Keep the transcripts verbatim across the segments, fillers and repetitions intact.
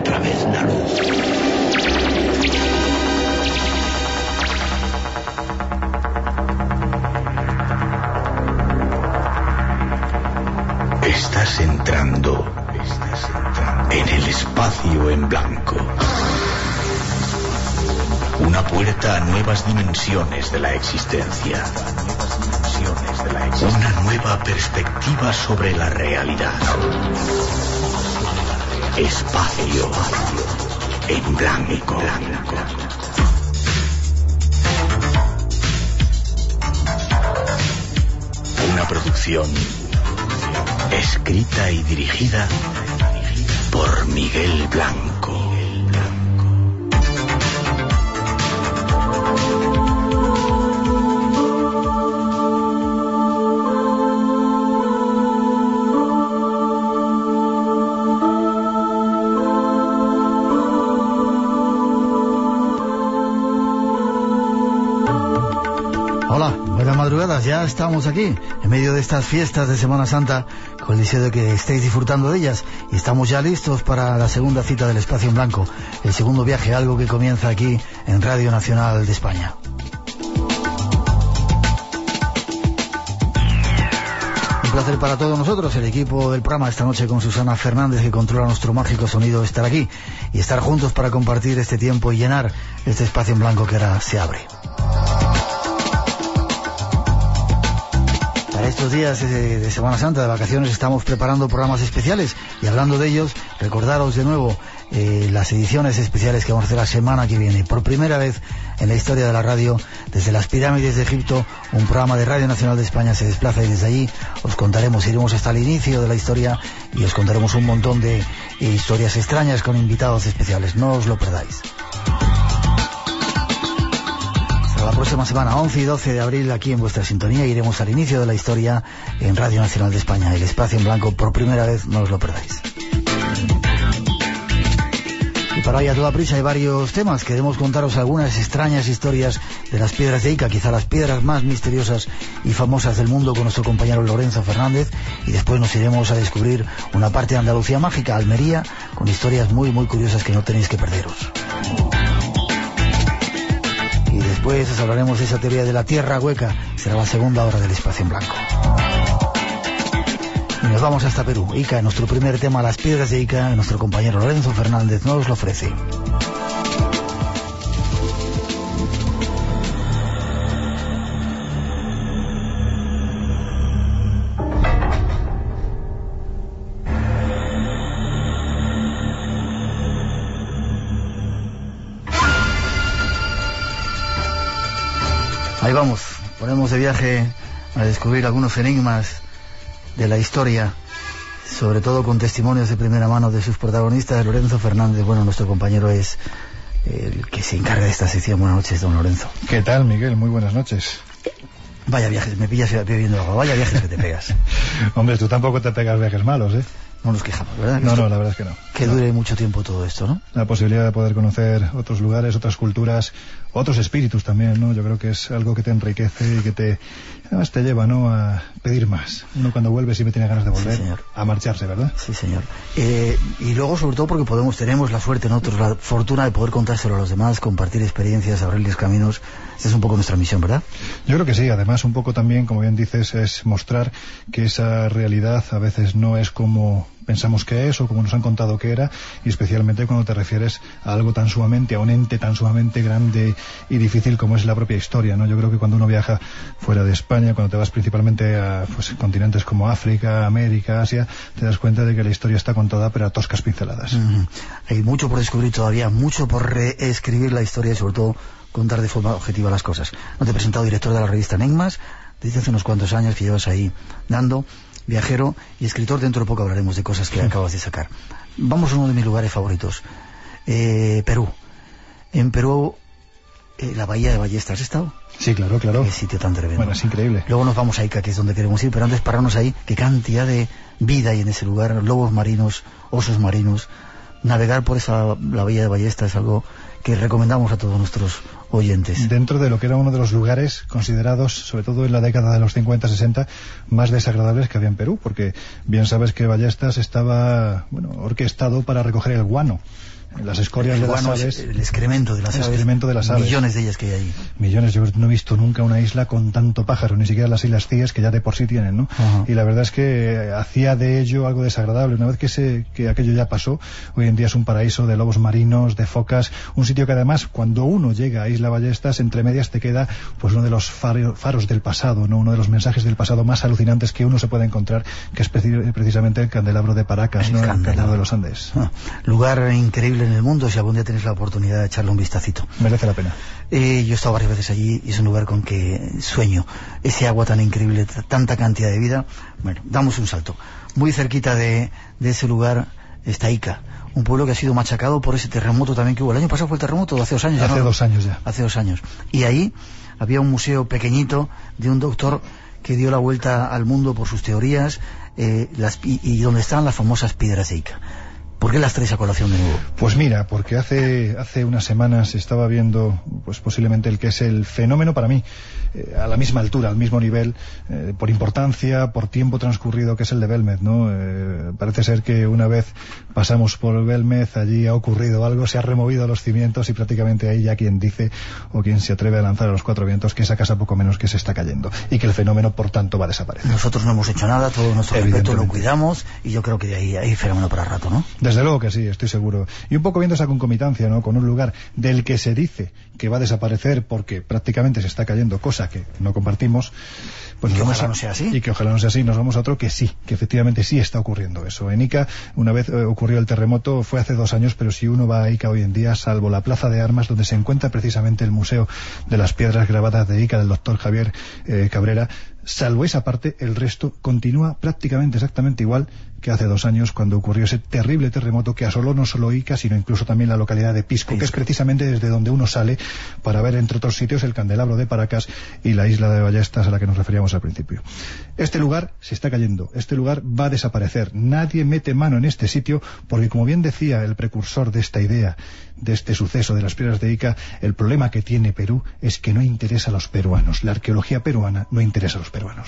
otra vez la luz. Estás entrando, estás entrando en el espacio en blanco. Una puerta a nuevas dimensiones de la existencia. Una nueva perspectiva sobre la realidad. Espacio en blanco. Una producción escrita y dirigida por Miguel Blanco. Ya estamos aquí, en medio de estas fiestas de Semana Santa, con el deseo de que estéis disfrutando de ellas, y estamos ya listos para la segunda cita del Espacio en Blanco, el segundo viaje, algo que comienza aquí en Radio Nacional de España. Un placer para todos nosotros, el equipo del programa esta noche con Susana Fernández, que controla nuestro mágico sonido, estar aquí y estar juntos para compartir este tiempo y llenar este Espacio en Blanco que ahora se abre. Estos días de, de Semana Santa, de vacaciones, estamos preparando programas especiales, y hablando de ellos, recordaros de nuevo eh, las ediciones especiales que vamos a hacer la semana que viene. Por primera vez en la historia de la radio, desde las pirámides de Egipto, un programa de Radio Nacional de España se desplaza, y desde allí os contaremos, iremos hasta el inicio de la historia y os contaremos un montón de eh, historias extrañas con invitados especiales. No os lo perdáis. La próxima semana, once y doce de abril, aquí en vuestra sintonía, iremos al inicio de la historia en Radio Nacional de España. El Espacio en Blanco, por primera vez, no os lo perdáis. Y para hoy, a toda prisa, hay varios temas. Queremos contaros algunas extrañas historias de las piedras de Ica, quizá las piedras más misteriosas y famosas del mundo, con nuestro compañero Lorenzo Fernández, y después nos iremos a descubrir una parte de Andalucía mágica, Almería, con historias muy, muy curiosas que no tenéis que perderos. Y después os hablaremos de esa teoría de la tierra hueca. Será la segunda hora del Espacio en Blanco. Y nos vamos hasta Perú. Ica, nuestro primer tema, las piedras de Ica. Nuestro compañero Lorenzo Fernández nos lo ofrece. Ahí vamos, ponemos de viaje a descubrir algunos enigmas de la historia, sobre todo con testimonios de primera mano de sus protagonistas. Lorenzo Fernández, bueno, nuestro compañero es el que se encarga de esta sección. Buenas noches, don Lorenzo. ¿Qué tal, Miguel? Muy buenas noches. Vaya viajes, me pillas bebiendo agua, vaya viajes que te pegas. Hombre, tú tampoco te pegas viajes malos, ¿eh? No nos quejamos, ¿verdad? No, no, la verdad es que no. Que dure mucho tiempo todo esto, ¿no? La posibilidad de poder conocer otros lugares, otras culturas, otros espíritus también, ¿no? Yo creo que es algo que te enriquece y que te, además te lleva, ¿no?, a pedir más. Uno cuando vuelve siempre tiene ganas de volver, sí, a marcharse, ¿verdad? Sí, señor. Eh, y luego, sobre todo, porque podemos, tenemos la suerte, nosotros, la fortuna de poder contárselo a los demás, compartir experiencias, abrirles caminos. Esa es un poco nuestra misión, ¿verdad? Yo creo que sí. Además, un poco también, como bien dices, es mostrar que esa realidad a veces no es como pensamos que es o como nos han contado que era, y especialmente cuando te refieres a algo tan sumamente, a un ente tan sumamente grande y difícil como es la propia historia, ¿no? Yo creo que cuando uno viaja fuera de España, cuando te vas principalmente a pues, continentes como África, América, Asia, te das cuenta de que la historia está contada pero a toscas pinceladas. Mm-hmm. Hay mucho por descubrir todavía, mucho por reescribir la historia y sobre todo contar de forma objetiva las cosas. No te he presentado, director de la revista Enigmas, desde hace unos cuantos años que llevas ahí dando, viajero y escritor. Dentro de poco hablaremos de cosas que acabas de sacar. Vamos a uno de mis lugares favoritos, eh, Perú. En Perú, eh, la bahía de Ballesta, ¿has estado? Sí, claro, claro. Qué sitio tan tremendo. Bueno, es increíble. Luego nos vamos a Ica, que es donde queremos ir, pero antes pararnos ahí. Qué cantidad de vida hay en ese lugar, lobos marinos, osos marinos. Navegar por esa la bahía de Ballesta es algo que recomendamos a todos nuestros oyentes. Dentro de lo que era uno de los lugares considerados, sobre todo en la década de los cincuenta sesenta, más desagradables que había en Perú, porque bien sabes que Ballestas estaba, bueno, orquestado para recoger el guano. Las escorias de las aves, el excremento de las el aves, excremento de las aves. Millones de ellas que hay ahí. Millones, yo no he visto nunca una isla con tanto pájaro, ni siquiera las Islas Cíes, que ya de por sí tienen, ¿no? Uh-huh. Y la verdad es que hacía de ello algo desagradable. Una vez que se, que aquello ya pasó, hoy en día es un paraíso de lobos marinos, de focas, un sitio que además, cuando uno llega a Isla Ballestas, entre medias te queda pues uno de los faros del pasado, ¿no? Uno de los mensajes del pasado más alucinantes que uno se puede encontrar, que es precisamente el candelabro de Paracas, el ¿no? Candelabro. El candelabro de los Andes. Uh-huh. Lugar increíble en el mundo, si algún día tenéis la oportunidad de echarle un vistacito. Merece la pena. Eh, yo he estado varias veces allí y es un lugar con que sueño. Ese agua tan increíble, t- tanta cantidad de vida. Bueno, damos un salto. Muy cerquita de, de ese lugar está Ica, un pueblo que ha sido machacado por ese terremoto también que hubo. El año pasado fue el terremoto, hace dos años. Hace ya, ¿no? dos años ya. Hace dos años. Y ahí había un museo pequeñito de un doctor que dio la vuelta al mundo por sus teorías, eh, las, y, y donde están las famosas piedras de Ica. ¿Por qué las traes a colación de nuevo? Pues mira, porque hace hace unas semanas estaba viendo pues posiblemente el que es el fenómeno para mí, eh, a la misma altura, al mismo nivel, eh, por importancia, por tiempo transcurrido, que es el de Belmez, ¿no? Eh, parece ser que una vez pasamos por Belmez, allí ha ocurrido algo, se ha removido los cimientos y prácticamente ahí ya quien dice o quien se atreve a lanzar a los cuatro vientos que esa casa poco menos que se está cayendo y que el fenómeno por tanto va a desaparecer. Nosotros no hemos hecho nada, todo nuestro respeto lo cuidamos y yo creo que de ahí hay fenómeno para rato, ¿no? Desde luego que sí, estoy seguro. Y un poco viendo esa concomitancia, ¿no? Con un lugar del que se dice que va a desaparecer porque prácticamente se está cayendo, cosa que no compartimos, pues y que ojalá a, no sea así. Y que ojalá no sea así, nos vamos a otro que sí, que efectivamente sí está ocurriendo eso. En Ica, una vez eh, ocurrió el terremoto, fue hace dos años, pero si uno va a Ica hoy en día, salvo la Plaza de Armas, donde se encuentra precisamente el Museo de las Piedras Grabadas de Ica, del doctor Javier eh, Cabrera, salvo esa parte, el resto continúa prácticamente exactamente igual que hace dos años cuando ocurrió ese terrible terremoto que asoló no solo Ica, sino incluso también la localidad de Pisco, Pisco, que es precisamente desde donde uno sale para ver, entre otros sitios, el candelabro de Paracas y la isla de Ballestas a la que nos referíamos al principio. Este lugar se está cayendo, este lugar va a desaparecer. Nadie mete mano en este sitio porque, como bien decía el precursor de esta idea, de este suceso de las piedras de Ica, el problema que tiene Perú es que no interesa a los peruanos. La arqueología peruana no interesa a los peruanos.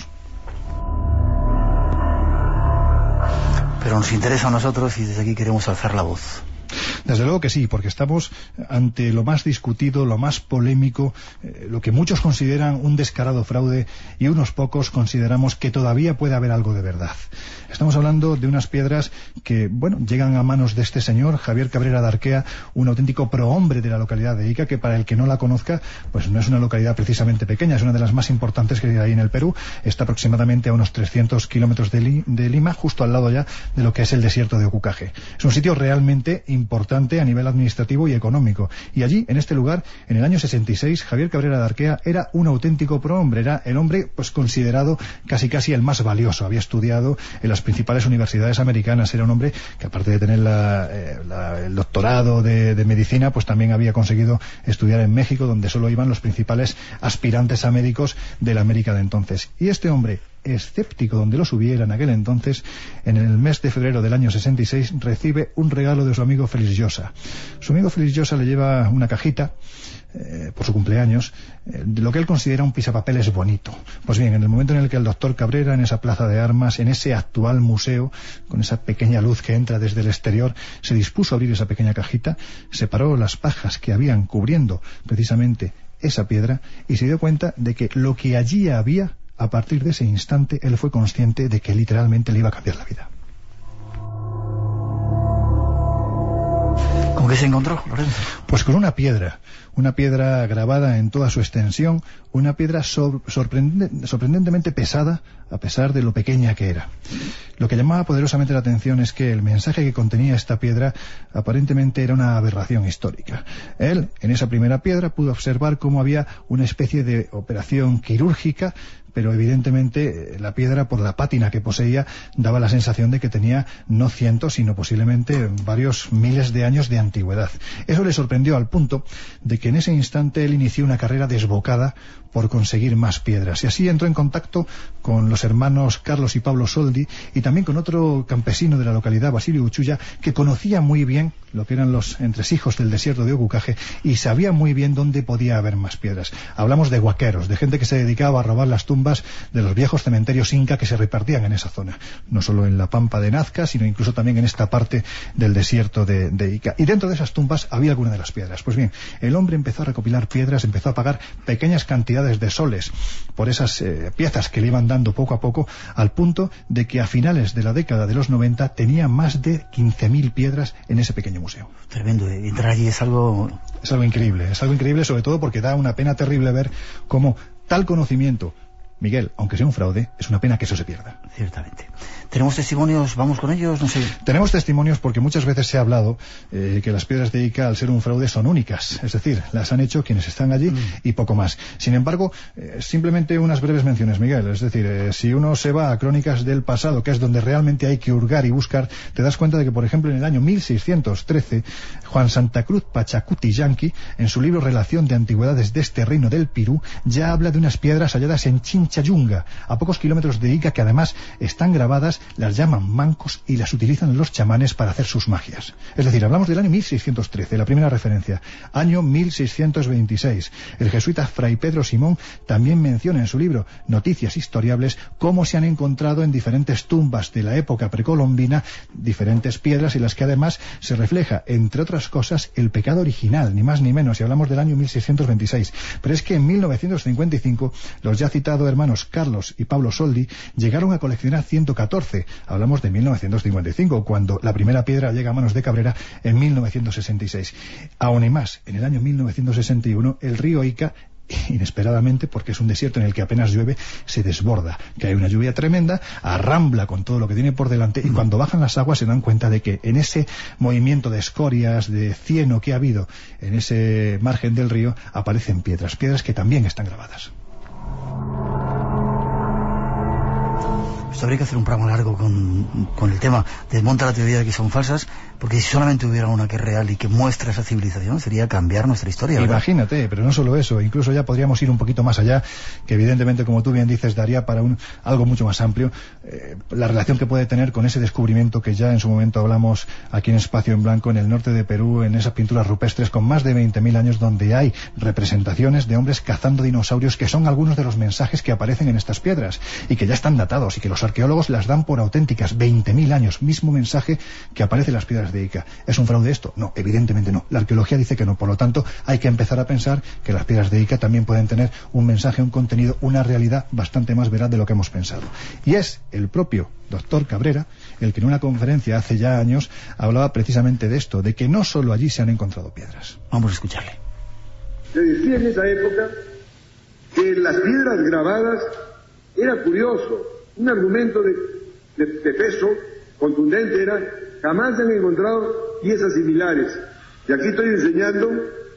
Pero nos interesa a nosotros y desde aquí queremos alzar la voz. Desde luego que sí, porque estamos ante lo más discutido, lo más polémico, eh, lo que muchos consideran un descarado fraude y unos pocos consideramos que todavía puede haber algo de verdad. Estamos hablando de unas piedras que, bueno, llegan a manos de este señor, Javier Cabrera de Arquea, un auténtico prohombre de la localidad de Ica, que para el que no la conozca, pues no es una localidad precisamente pequeña, es una de las más importantes que hay ahí en el Perú, está aproximadamente a unos trescientos kilómetros de, Li- de Lima, justo al lado ya de lo que es el desierto de Ocucaje. Es un sitio realmente importante a nivel administrativo y económico. Y allí, en este lugar, en el año sesenta y seis, Javier Cabrera de Arquea era un auténtico prohombre, era el hombre pues considerado casi casi el más valioso. Había estudiado en las principales universidades americanas, era un hombre que, aparte de tener la, eh, la, el doctorado de, de medicina, pues también había conseguido estudiar en México, donde solo iban los principales aspirantes a médicos de la América de entonces. Y este hombre, escéptico donde los hubiera en aquel entonces, en el mes de febrero del año sesenta y seis recibe un regalo de su amigo Félix Llosa. Su amigo Félix Llosa le lleva una cajita eh, por su cumpleaños, eh, de lo que él considera un pisapapeles bonito. Pues bien, en el momento en el que el doctor Cabrera, en esa plaza de armas, en ese actual museo, con esa pequeña luz que entra desde el exterior, se dispuso a abrir esa pequeña cajita, separó las pajas que habían cubriendo precisamente esa piedra y se dio cuenta de que lo que allí había, a partir de ese instante, él fue consciente de que literalmente le iba a cambiar la vida. ¿Con qué se encontró, Lorenzo? Pues con una piedra, una piedra grabada en toda su extensión, una piedra sor- sorprendente, sorprendentemente pesada, a pesar de lo pequeña que era. Lo que llamaba poderosamente la atención es que el mensaje que contenía esta piedra aparentemente era una aberración histórica. Él, en esa primera piedra, pudo observar cómo había una especie de operación quirúrgica pero evidentemente la piedra, por la pátina que poseía, daba la sensación de que tenía no cientos, sino posiblemente varios miles de años de antigüedad. Eso le sorprendió al punto de que en ese instante él inició una carrera desbocada por conseguir más piedras, y así entró en contacto con los hermanos Carlos y Pablo Soldi, y también con otro campesino de la localidad, Basilio Uchuya, que conocía muy bien lo que eran los entresijos del desierto de Ocucaje y sabía muy bien dónde podía haber más piedras. Hablamos de huaqueros, de gente que se dedicaba a robar las tumbas de los viejos cementerios inca que se repartían en esa zona, no solo en la pampa de Nazca, sino incluso también en esta parte del desierto de, de Ica. Y dentro de esas tumbas había alguna de las piedras. Pues bien, el hombre empezó a recopilar piedras, empezó a pagar pequeñas cantidades de soles por esas eh, piezas que le iban dando poco a poco, al punto de que a finales de la década de los noventa tenía más de quince mil piedras en ese pequeño museo. Tremendo, entrar allí es algo... Es algo increíble, es algo increíble, sobre todo porque da una pena terrible ver cómo tal conocimiento, Miguel, aunque sea un fraude, es una pena que eso se pierda. Ciertamente. ¿Tenemos testimonios? ¿Vamos con ellos? No sé. Tenemos testimonios porque muchas veces se ha hablado eh, que las piedras de Ica, al ser un fraude, son únicas. Es decir, las han hecho quienes están allí mm. y poco más. Sin embargo, eh, simplemente unas breves menciones, Miguel. Es decir, eh, si uno se va a Crónicas del Pasado, que es donde realmente hay que hurgar y buscar, te das cuenta de que, por ejemplo, en el año mil seiscientos trece, Juan Santa Cruz Pachacuti Yanqui, en su libro Relación de Antigüedades de este Reino del Pirú, ya habla de unas piedras halladas en Chinchayunga, a pocos kilómetros de Ica, que además están grabadas, las llaman mancos y las utilizan los chamanes para hacer sus magias. Es decir, hablamos del año mil seiscientos trece, la primera referencia. Año mil seiscientos veintiséis. El jesuita Fray Pedro Simón también menciona en su libro Noticias Historiables cómo se han encontrado en diferentes tumbas de la época precolombina diferentes piedras, en las que además se refleja, entre otras cosas, el pecado original, ni más ni menos, y hablamos del año mil seiscientos veintiséis. Pero es que en mil novecientos cincuenta y cinco los ya citados hermanos Carlos y Pablo Soldi llegaron a coleccionar ciento catorce. Hablamos de mil novecientos cincuenta y cinco, cuando la primera piedra llega a manos de Cabrera en mil novecientos sesenta y seis. Aún y más, en el año mil novecientos sesenta y uno, el río Ica, inesperadamente, porque es un desierto en el que apenas llueve, se desborda, que hay una lluvia tremenda, arrambla con todo lo que tiene por delante, y cuando bajan las aguas se dan cuenta de que en ese movimiento de escorias, de cieno que ha habido en ese margen del río, aparecen piedras, piedras que también están grabadas. Pues habría que hacer un programa largo con, con el tema. Desmonta la teoría de que son falsas, porque si solamente hubiera una que es real y que muestra esa civilización, sería cambiar nuestra historia, ¿verdad? Imagínate, pero no solo eso, incluso ya podríamos ir un poquito más allá, que evidentemente, como tú bien dices, daría para un algo mucho más amplio, eh, la relación que puede tener con ese descubrimiento que ya en su momento hablamos aquí en Espacio en Blanco, en el norte de Perú, en esas pinturas rupestres con más de veinte mil años, donde hay representaciones de hombres cazando dinosaurios, que son algunos de los mensajes que aparecen en estas piedras, y que ya están datados, y que los arqueólogos las dan por auténticas. Veinte mil años, mismo mensaje que aparece en las piedras de Ica. ¿Es un fraude esto? No, evidentemente no. La arqueología dice que no. Por lo tanto, hay que empezar a pensar que las piedras de Ica también pueden tener un mensaje, un contenido, una realidad bastante más veraz de lo que hemos pensado. Y es el propio doctor Cabrera el que en una conferencia hace ya años hablaba precisamente de esto, de que no solo allí se han encontrado piedras. Vamos a escucharle. Se decía en esa época que las piedras grabadas era curioso, un argumento de, de, de peso contundente era: jamás se han encontrado piezas similares. Y aquí estoy enseñando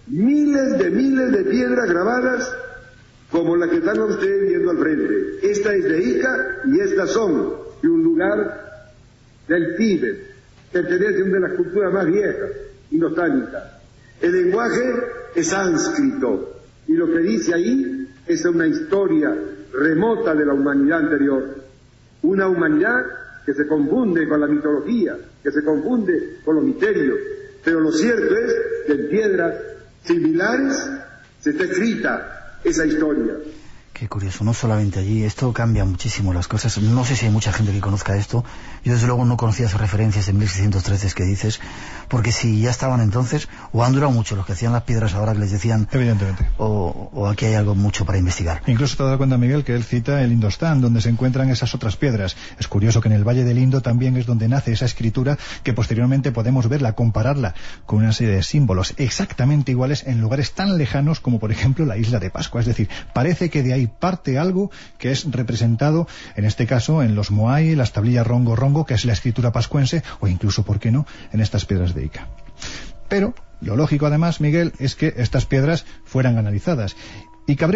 miles de miles de piedras grabadas como la que están ustedes viendo al frente. Esta es de Ica y estas son de un lugar del Tíbet, pertenece a una de las culturas más viejas y nostálgicas. El lenguaje es sánscrito y lo que dice ahí es una historia remota de la humanidad anterior. Una humanidad que se confunde con la mitología, que se confunde con los misterios, pero lo cierto es que en piedras similares se está escrita esa historia. Qué curioso, no solamente allí, esto cambia muchísimo las cosas. No sé si hay mucha gente que conozca esto. Yo desde luego no conocía esas referencias de mil seiscientos trece que dices, porque si ya estaban entonces, o han durado mucho los que hacían las piedras ahora que les decían, evidentemente, o, o aquí hay algo mucho para investigar. Incluso te has dado cuenta, Miguel, que él cita el Indostán, donde se encuentran esas otras piedras. Es curioso que en el Valle del Indo también es donde nace esa escritura, que posteriormente podemos verla, compararla con una serie de símbolos exactamente iguales en lugares tan lejanos como por ejemplo la isla de Pascua. Es decir, parece que de ahí parte algo que es representado, en este caso, en los Moai, las tablillas Rongo Rongo, que es la escritura pascuense, o incluso, ¿por qué no?, en estas piedras de Ica. Pero lo lógico, además, Miguel, es que estas piedras fueran analizadas. Y Cabrera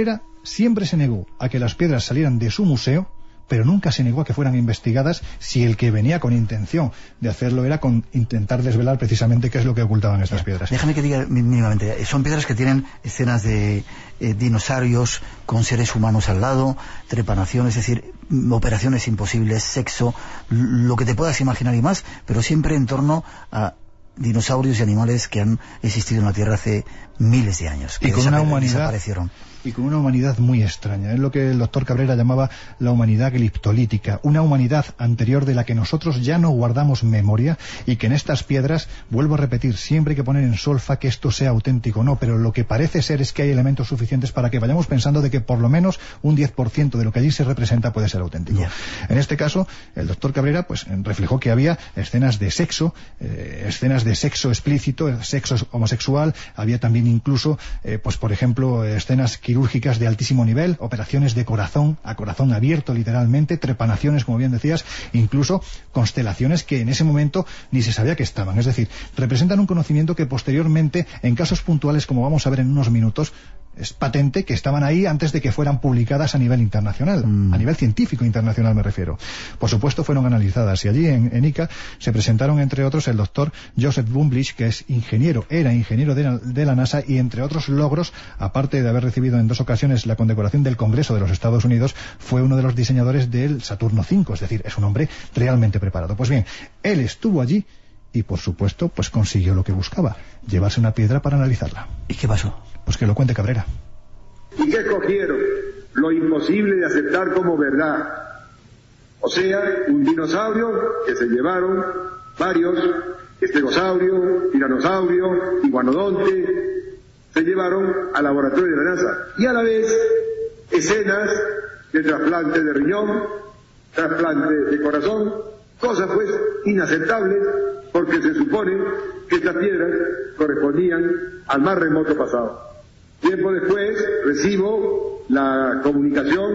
siempre se negó a que las piedras salieran de su museo, pero nunca se negó a que fueran investigadas si el que venía con intención de hacerlo era con intentar desvelar precisamente qué es lo que ocultaban estas piedras. Déjame que diga mínimamente, son piedras que tienen escenas de eh, dinosaurios con seres humanos al lado, trepanaciones, es decir, operaciones imposibles, sexo, lo que te puedas imaginar y más, pero siempre en torno a dinosaurios y animales que han existido en la Tierra hace miles de años, que y con una humanidad desaparecieron. Y con una humanidad muy extraña. Es lo que el doctor Cabrera llamaba la humanidad gliptolítica, una humanidad anterior de la que nosotros ya no guardamos memoria y que en estas piedras, vuelvo a repetir, siempre hay que poner en solfa que esto sea auténtico, no, pero lo que parece ser es que hay elementos suficientes para que vayamos pensando de que por lo menos un diez por ciento de lo que allí se representa puede ser auténtico. Yeah. En este caso, el doctor Cabrera pues reflejó que había escenas de sexo, eh, escenas de sexo explícito, sexo homosexual, había también incluso, eh, pues por ejemplo, escenas quirúrgicas de altísimo nivel, operaciones de corazón a corazón abierto literalmente, trepanaciones, como bien decías, incluso constelaciones que en ese momento ni se sabía que estaban. Es decir, representan un conocimiento que posteriormente, en casos puntuales, como vamos a ver en unos minutos, es patente que estaban ahí antes de que fueran publicadas a nivel internacional, mm. a nivel científico internacional me refiero. Por supuesto fueron analizadas y allí en, en Ica se presentaron entre otros el doctor Joseph Bumblich, que es ingeniero, era ingeniero de la, de la NASA, y entre otros logros, aparte de haber recibido en dos ocasiones la condecoración del Congreso de los Estados Unidos, fue uno de los diseñadores del Saturno cinco, es decir, es un hombre realmente preparado. Pues bien, él estuvo allí y por supuesto pues consiguió lo que buscaba, llevarse una piedra para analizarla. ¿Y qué pasó? Pues que lo cuente Cabrera. ¿Y qué escogieron? Lo imposible de aceptar como verdad. O sea, un dinosaurio que se llevaron varios, estegosaurio, tiranosaurio, iguanodonte, se llevaron al laboratorio de la NASA. Y a la vez, escenas de trasplante de riñón, trasplante de corazón, cosas pues inaceptables, porque se supone que estas piedras correspondían al más remoto pasado. Tiempo después recibo la comunicación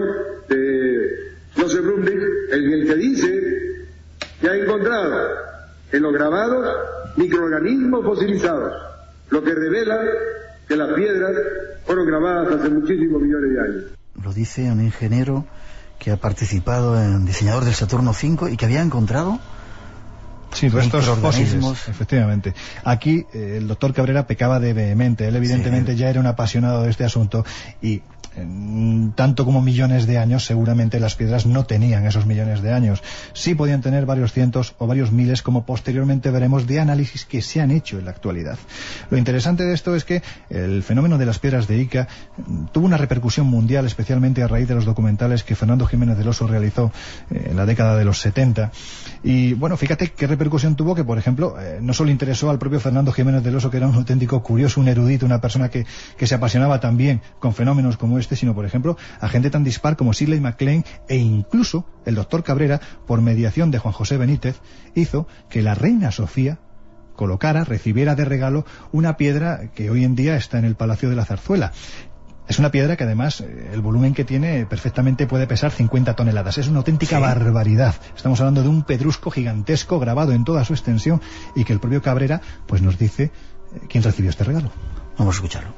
de Joseph Bumblich, en el que dice que ha encontrado en los grabados microorganismos fosilizados, lo que revela que las piedras fueron grabadas hace muchísimos millones de años. Lo dice un ingeniero que ha participado en diseñador del Saturno cinco y que había encontrado sí, restos fósiles, efectivamente. Aquí eh, el doctor Cabrera pecaba de vehemente. Él evidentemente sí. ya era un apasionado de este asunto y en tanto como millones de años, seguramente las piedras no tenían esos millones de años. Sí podían tener varios cientos o varios miles, como posteriormente veremos de análisis que se han hecho en la actualidad. Lo interesante de esto es que el fenómeno de las piedras de Ica tuvo una repercusión mundial, especialmente a raíz de los documentales que Fernando Jiménez del Oso realizó en la década de los setenta. Y bueno, fíjate qué repercusión tuvo, que por ejemplo eh, no solo interesó al propio Fernando Jiménez del Oso, que era un auténtico curioso, un erudito, una persona que, que se apasionaba también con fenómenos como este, sino por ejemplo a gente tan dispar como Shirley MacLaine, e incluso el doctor Cabrera, por mediación de Juan José Benítez, hizo que la reina Sofía colocara, recibiera de regalo una piedra que hoy en día está en el Palacio de la Zarzuela. Es una piedra que además el volumen que tiene perfectamente puede pesar cincuenta toneladas. Es una auténtica sí. barbaridad. Estamos hablando de un pedrusco gigantesco grabado en toda su extensión, y que el propio Cabrera pues nos dice quién recibió este regalo. Vamos a escucharlo.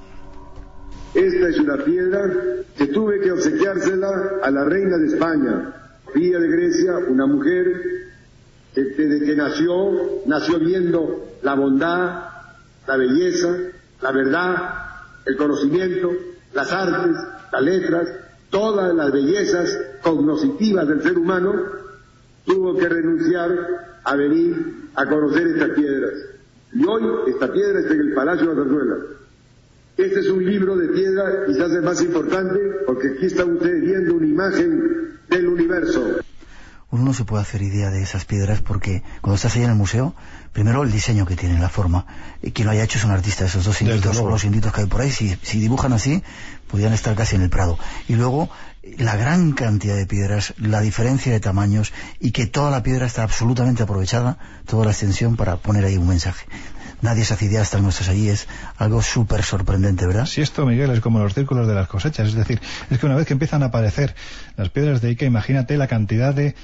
Esta es una piedra que tuve que obsequiársela a la reina de España, Sofía de Grecia, una mujer que desde que nació, nació viendo la bondad, la belleza, la verdad, el conocimiento, las artes, las letras, todas las bellezas cognoscitivas del ser humano. Tuvo que renunciar a venir a conocer estas piedras. Y hoy esta piedra está en el Palacio de la Zarzuela. Este es un libro de piedra, quizás el más importante, porque aquí están ustedes viendo una imagen del universo. Uno no se puede hacer idea de esas piedras porque cuando estás ahí en el museo, primero el diseño que tiene, la forma. Quien lo haya hecho es un artista, esos dos inditos o los inditos que hay por ahí, si, si dibujan así, podrían estar casi en el Prado. Y luego la gran cantidad de piedras, la diferencia de tamaños, y que toda la piedra está absolutamente aprovechada, toda la extensión, para poner ahí un mensaje. nadie se hacía hasta nuestros allí, es algo súper sorprendente, ¿verdad? Si esto, Miguel, es como los círculos de las cosechas, es decir, es que una vez que empiezan a aparecer las piedras de Ica, imagínate la cantidad de,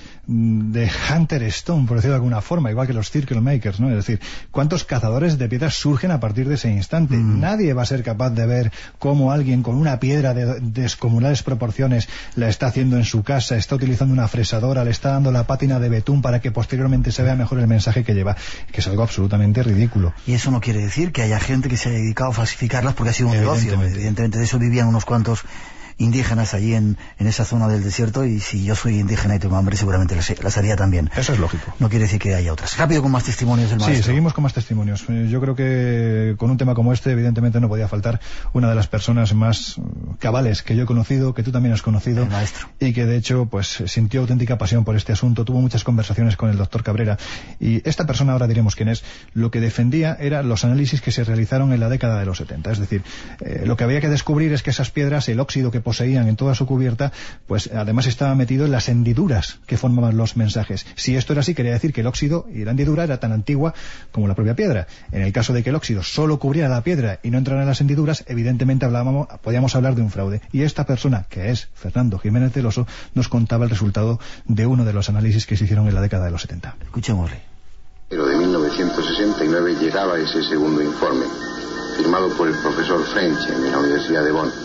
de Hunter Stone, por decirlo de alguna forma, igual que los Circle Makers, ¿no? Es decir, ¿cuántos cazadores de piedras surgen a partir de ese instante? Mm. Nadie va a ser capaz de ver cómo alguien con una piedra de descomunales proporciones la está haciendo en su casa, está utilizando una fresadora, le está dando la pátina de betún para que posteriormente se vea mejor el mensaje que lleva, que es algo absolutamente ridículo. Y eso no quiere decir que haya gente que se haya dedicado a falsificarlas porque ha sido un negocio. Evidentemente de eso vivían unos cuantos indígenas allí en, en esa zona del desierto, y si yo soy indígena y tengo hambre seguramente las, las haría también. Eso es lógico. No quiere decir que haya otras. Rápido con más testimonios del maestro. Sí, seguimos con más testimonios. Yo creo que con un tema como este evidentemente no podía faltar una de las personas más cabales que yo he conocido, que tú también has conocido. El maestro. Y que de hecho pues sintió auténtica pasión por este asunto, tuvo muchas conversaciones con el doctor Cabrera, y esta persona, ahora diremos quién es, lo que defendía eran los análisis que se realizaron en la década de los setenta. Es decir, eh, lo que había que descubrir es que esas piedras, el óxido que poseían en toda su cubierta, pues además estaba metido en las hendiduras que formaban los mensajes. Si esto era así, quería decir que el óxido y la hendidura era tan antigua como la propia piedra. En el caso de que el óxido solo cubriera la piedra y no entrara en las hendiduras, evidentemente hablábamos, podíamos hablar de un fraude. Y esta persona, que es Fernando Jiménez del Oso, nos contaba el resultado de uno de los análisis que se hicieron en la década de los setenta. Escuchémosle. Pero de mil novecientos sesenta y nueve llegaba ese segundo informe, firmado por el profesor French de la Universidad de Bonn.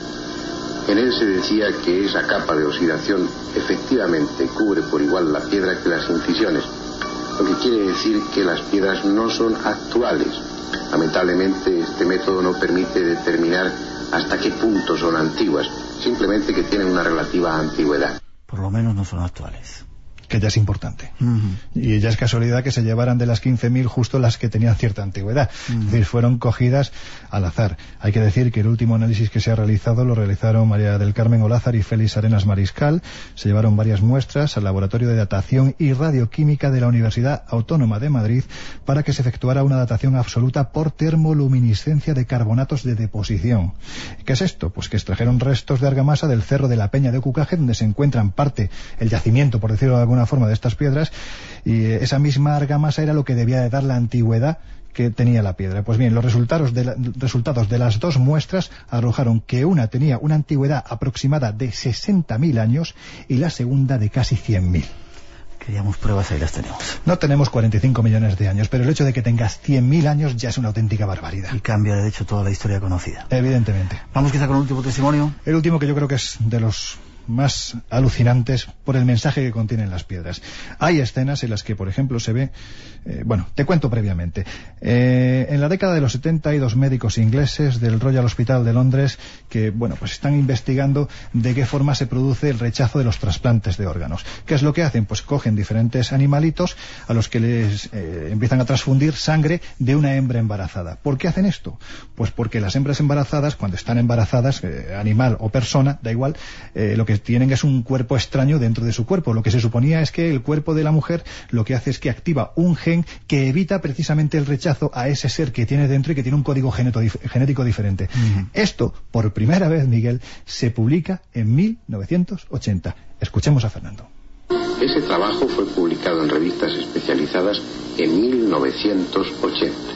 En él se decía que esa capa de oxidación efectivamente cubre por igual la piedra que las incisiones, lo que quiere decir que las piedras no son actuales. Lamentablemente este método no permite determinar hasta qué punto son antiguas, simplemente que tienen una relativa antigüedad. Por lo menos no son actuales. Que ya es importante. Uh-huh. Y ya es casualidad que se llevaran de las quince mil justo las que tenían cierta antigüedad. Uh-huh. Es decir, fueron cogidas al azar. Hay que decir que el último análisis que se ha realizado lo realizaron María del Carmen Olázar y Félix Arenas Mariscal. Se llevaron varias muestras al Laboratorio de Datación y Radioquímica de la Universidad Autónoma de Madrid para que se efectuara una datación absoluta por termoluminiscencia de carbonatos de deposición. ¿Qué es esto? Pues que extrajeron restos de argamasa del Cerro de la Peña de Cucaje, donde se encuentran parte, el yacimiento, por decirlo de alguna forma, de estas piedras, y esa misma argamasa era lo que debía de dar la antigüedad que tenía la piedra. Pues bien, los resultados de, la, resultados de las dos muestras arrojaron que una tenía una antigüedad aproximada de sesenta mil años y la segunda de casi cien mil. Queríamos pruebas, ahí las tenemos. No tenemos cuarenta y cinco millones de años, pero el hecho de que tengas cien mil años ya es una auténtica barbaridad. Y cambia, de hecho, toda la historia conocida. Evidentemente. Vamos quizá con el último testimonio. El último, que yo creo que es de los más alucinantes por el mensaje que contienen las piedras. Hay escenas en las que, por ejemplo, se ve... Eh, bueno, te cuento previamente. Eh, en la década de los setenta hay dos médicos ingleses del Royal Hospital de Londres que, bueno, pues están investigando de qué forma se produce el rechazo de los trasplantes de órganos. ¿Qué es lo que hacen? Pues cogen diferentes animalitos a los que les eh, empiezan a transfundir sangre de una hembra embarazada. ¿Por qué hacen esto? Pues porque las hembras embarazadas, cuando están embarazadas, eh, animal o persona, da igual, eh, lo que tienen es un cuerpo extraño dentro de su cuerpo. Lo que se suponía es que el cuerpo de la mujer lo que hace es que activa un gen que evita precisamente el rechazo a ese ser que tiene dentro y que tiene un código genético diferente. Uh-huh. Esto, por primera vez, Miguel, se publica en mil novecientos ochenta. Escuchemos a Fernando. Ese trabajo fue publicado en revistas especializadas en mil novecientos ochenta.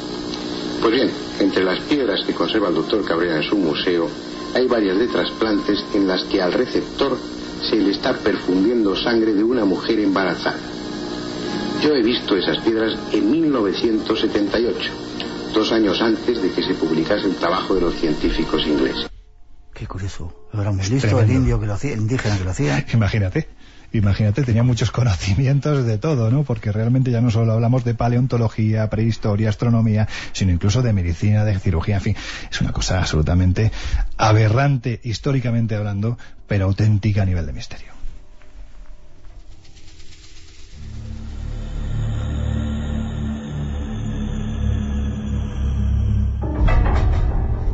Pues bien, entre las piedras que conserva el doctor Cabrera en su museo, hay varias de trasplantes en las que al receptor se le está perfundiendo sangre de una mujer embarazada. Yo he visto esas piedras en mil novecientos setenta y ocho, dos años antes de que se publicase el trabajo de los científicos ingleses. Qué curioso. Lo habrán visto el indio que lo hacía, el indígena que lo hacía. Imagínate. Imagínate, tenía muchos conocimientos de todo, ¿no? Porque realmente ya no solo hablamos de paleontología, prehistoria, astronomía, sino incluso de medicina, de cirugía, en fin. Es una cosa absolutamente aberrante, históricamente hablando, pero auténtica a nivel de misterio.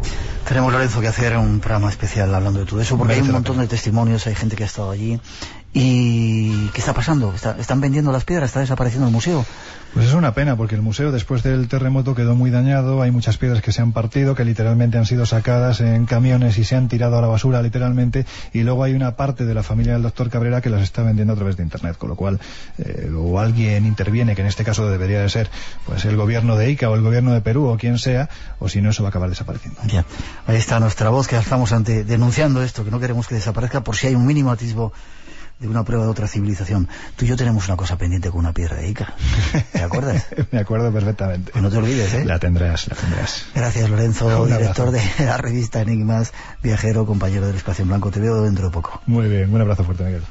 Tenemos, Lorenzo, que hacer un programa especial hablando de todo eso, porque hay un montón de testimonios, hay gente que ha estado allí ¿Y qué está pasando? ¿Está, ¿Están vendiendo las piedras? ¿Está desapareciendo el museo? Pues es una pena, porque el museo después del terremoto quedó muy dañado. Hay muchas piedras que se han partido, que literalmente han sido sacadas en camiones y se han tirado a la basura literalmente, y luego hay una parte de la familia del doctor Cabrera que las está vendiendo a través de internet, con lo cual eh, o alguien interviene, que en este caso debería de ser pues el gobierno de Ica o el gobierno de Perú o quien sea, o si no eso va a acabar desapareciendo. Ya. Ahí está nuestra voz que alzamos ante denunciando esto, que no queremos que desaparezca por si hay un mínimo atisbo de una prueba de otra civilización. Tú y yo tenemos una cosa pendiente con una piedra de Ica. ¿Te acuerdas? Me acuerdo perfectamente. Pues no te olvides, ¿eh? La tendrás, la tendrás. Gracias, Lorenzo, director de la revista Enigmas, viajero, compañero del Espacio en Blanco. Te veo dentro de poco. Muy bien, un abrazo fuerte, Miguel.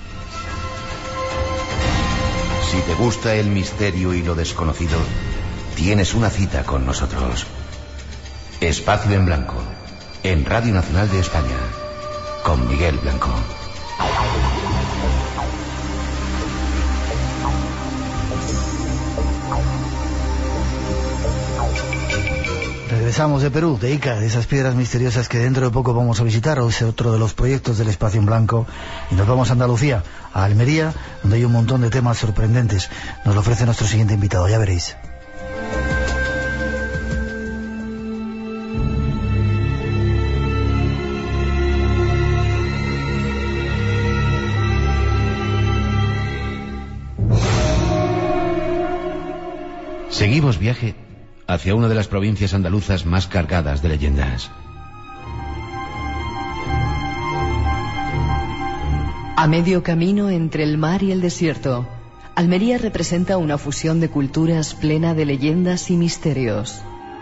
Si te gusta el misterio y lo desconocido, tienes una cita con nosotros. Espacio en Blanco, en Radio Nacional de España, con Miguel Blanco. Regresamos de Perú, de Ica, de esas piedras misteriosas que dentro de poco vamos a visitar. Hoy es otro de los proyectos del Espacio en Blanco. Y nos vamos a Andalucía, a Almería, donde hay un montón de temas sorprendentes. Nos lo ofrece nuestro siguiente invitado, ya veréis. Seguimos viaje hacia una de las provincias andaluzas más cargadas de leyendas. A medio camino entre el mar y el desierto, Almería representa una fusión de culturas plena de leyendas y misterios.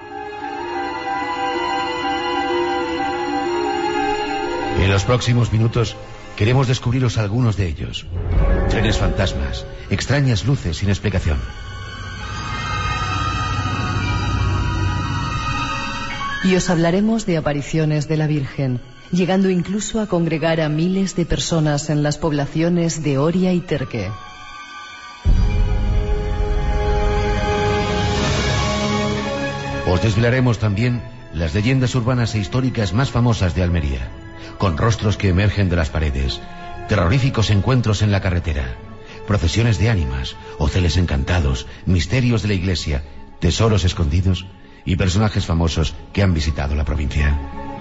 En los próximos minutos queremos descubriros algunos de ellos. Trenes fantasmas, extrañas luces sin explicación. Y os hablaremos de apariciones de la Virgen, llegando incluso a congregar a miles de personas en las poblaciones de Oria y Terque. Os desvelaremos también las leyendas urbanas e históricas más famosas de Almería, con rostros que emergen de las paredes, terroríficos encuentros en la carretera, procesiones de ánimas, hoteles encantados, misterios de la iglesia, tesoros escondidos y personajes famosos que han visitado la provincia.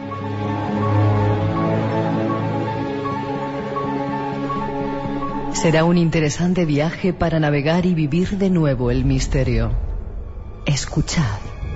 Será un interesante viaje para navegar y vivir de nuevo el misterio. Escuchad.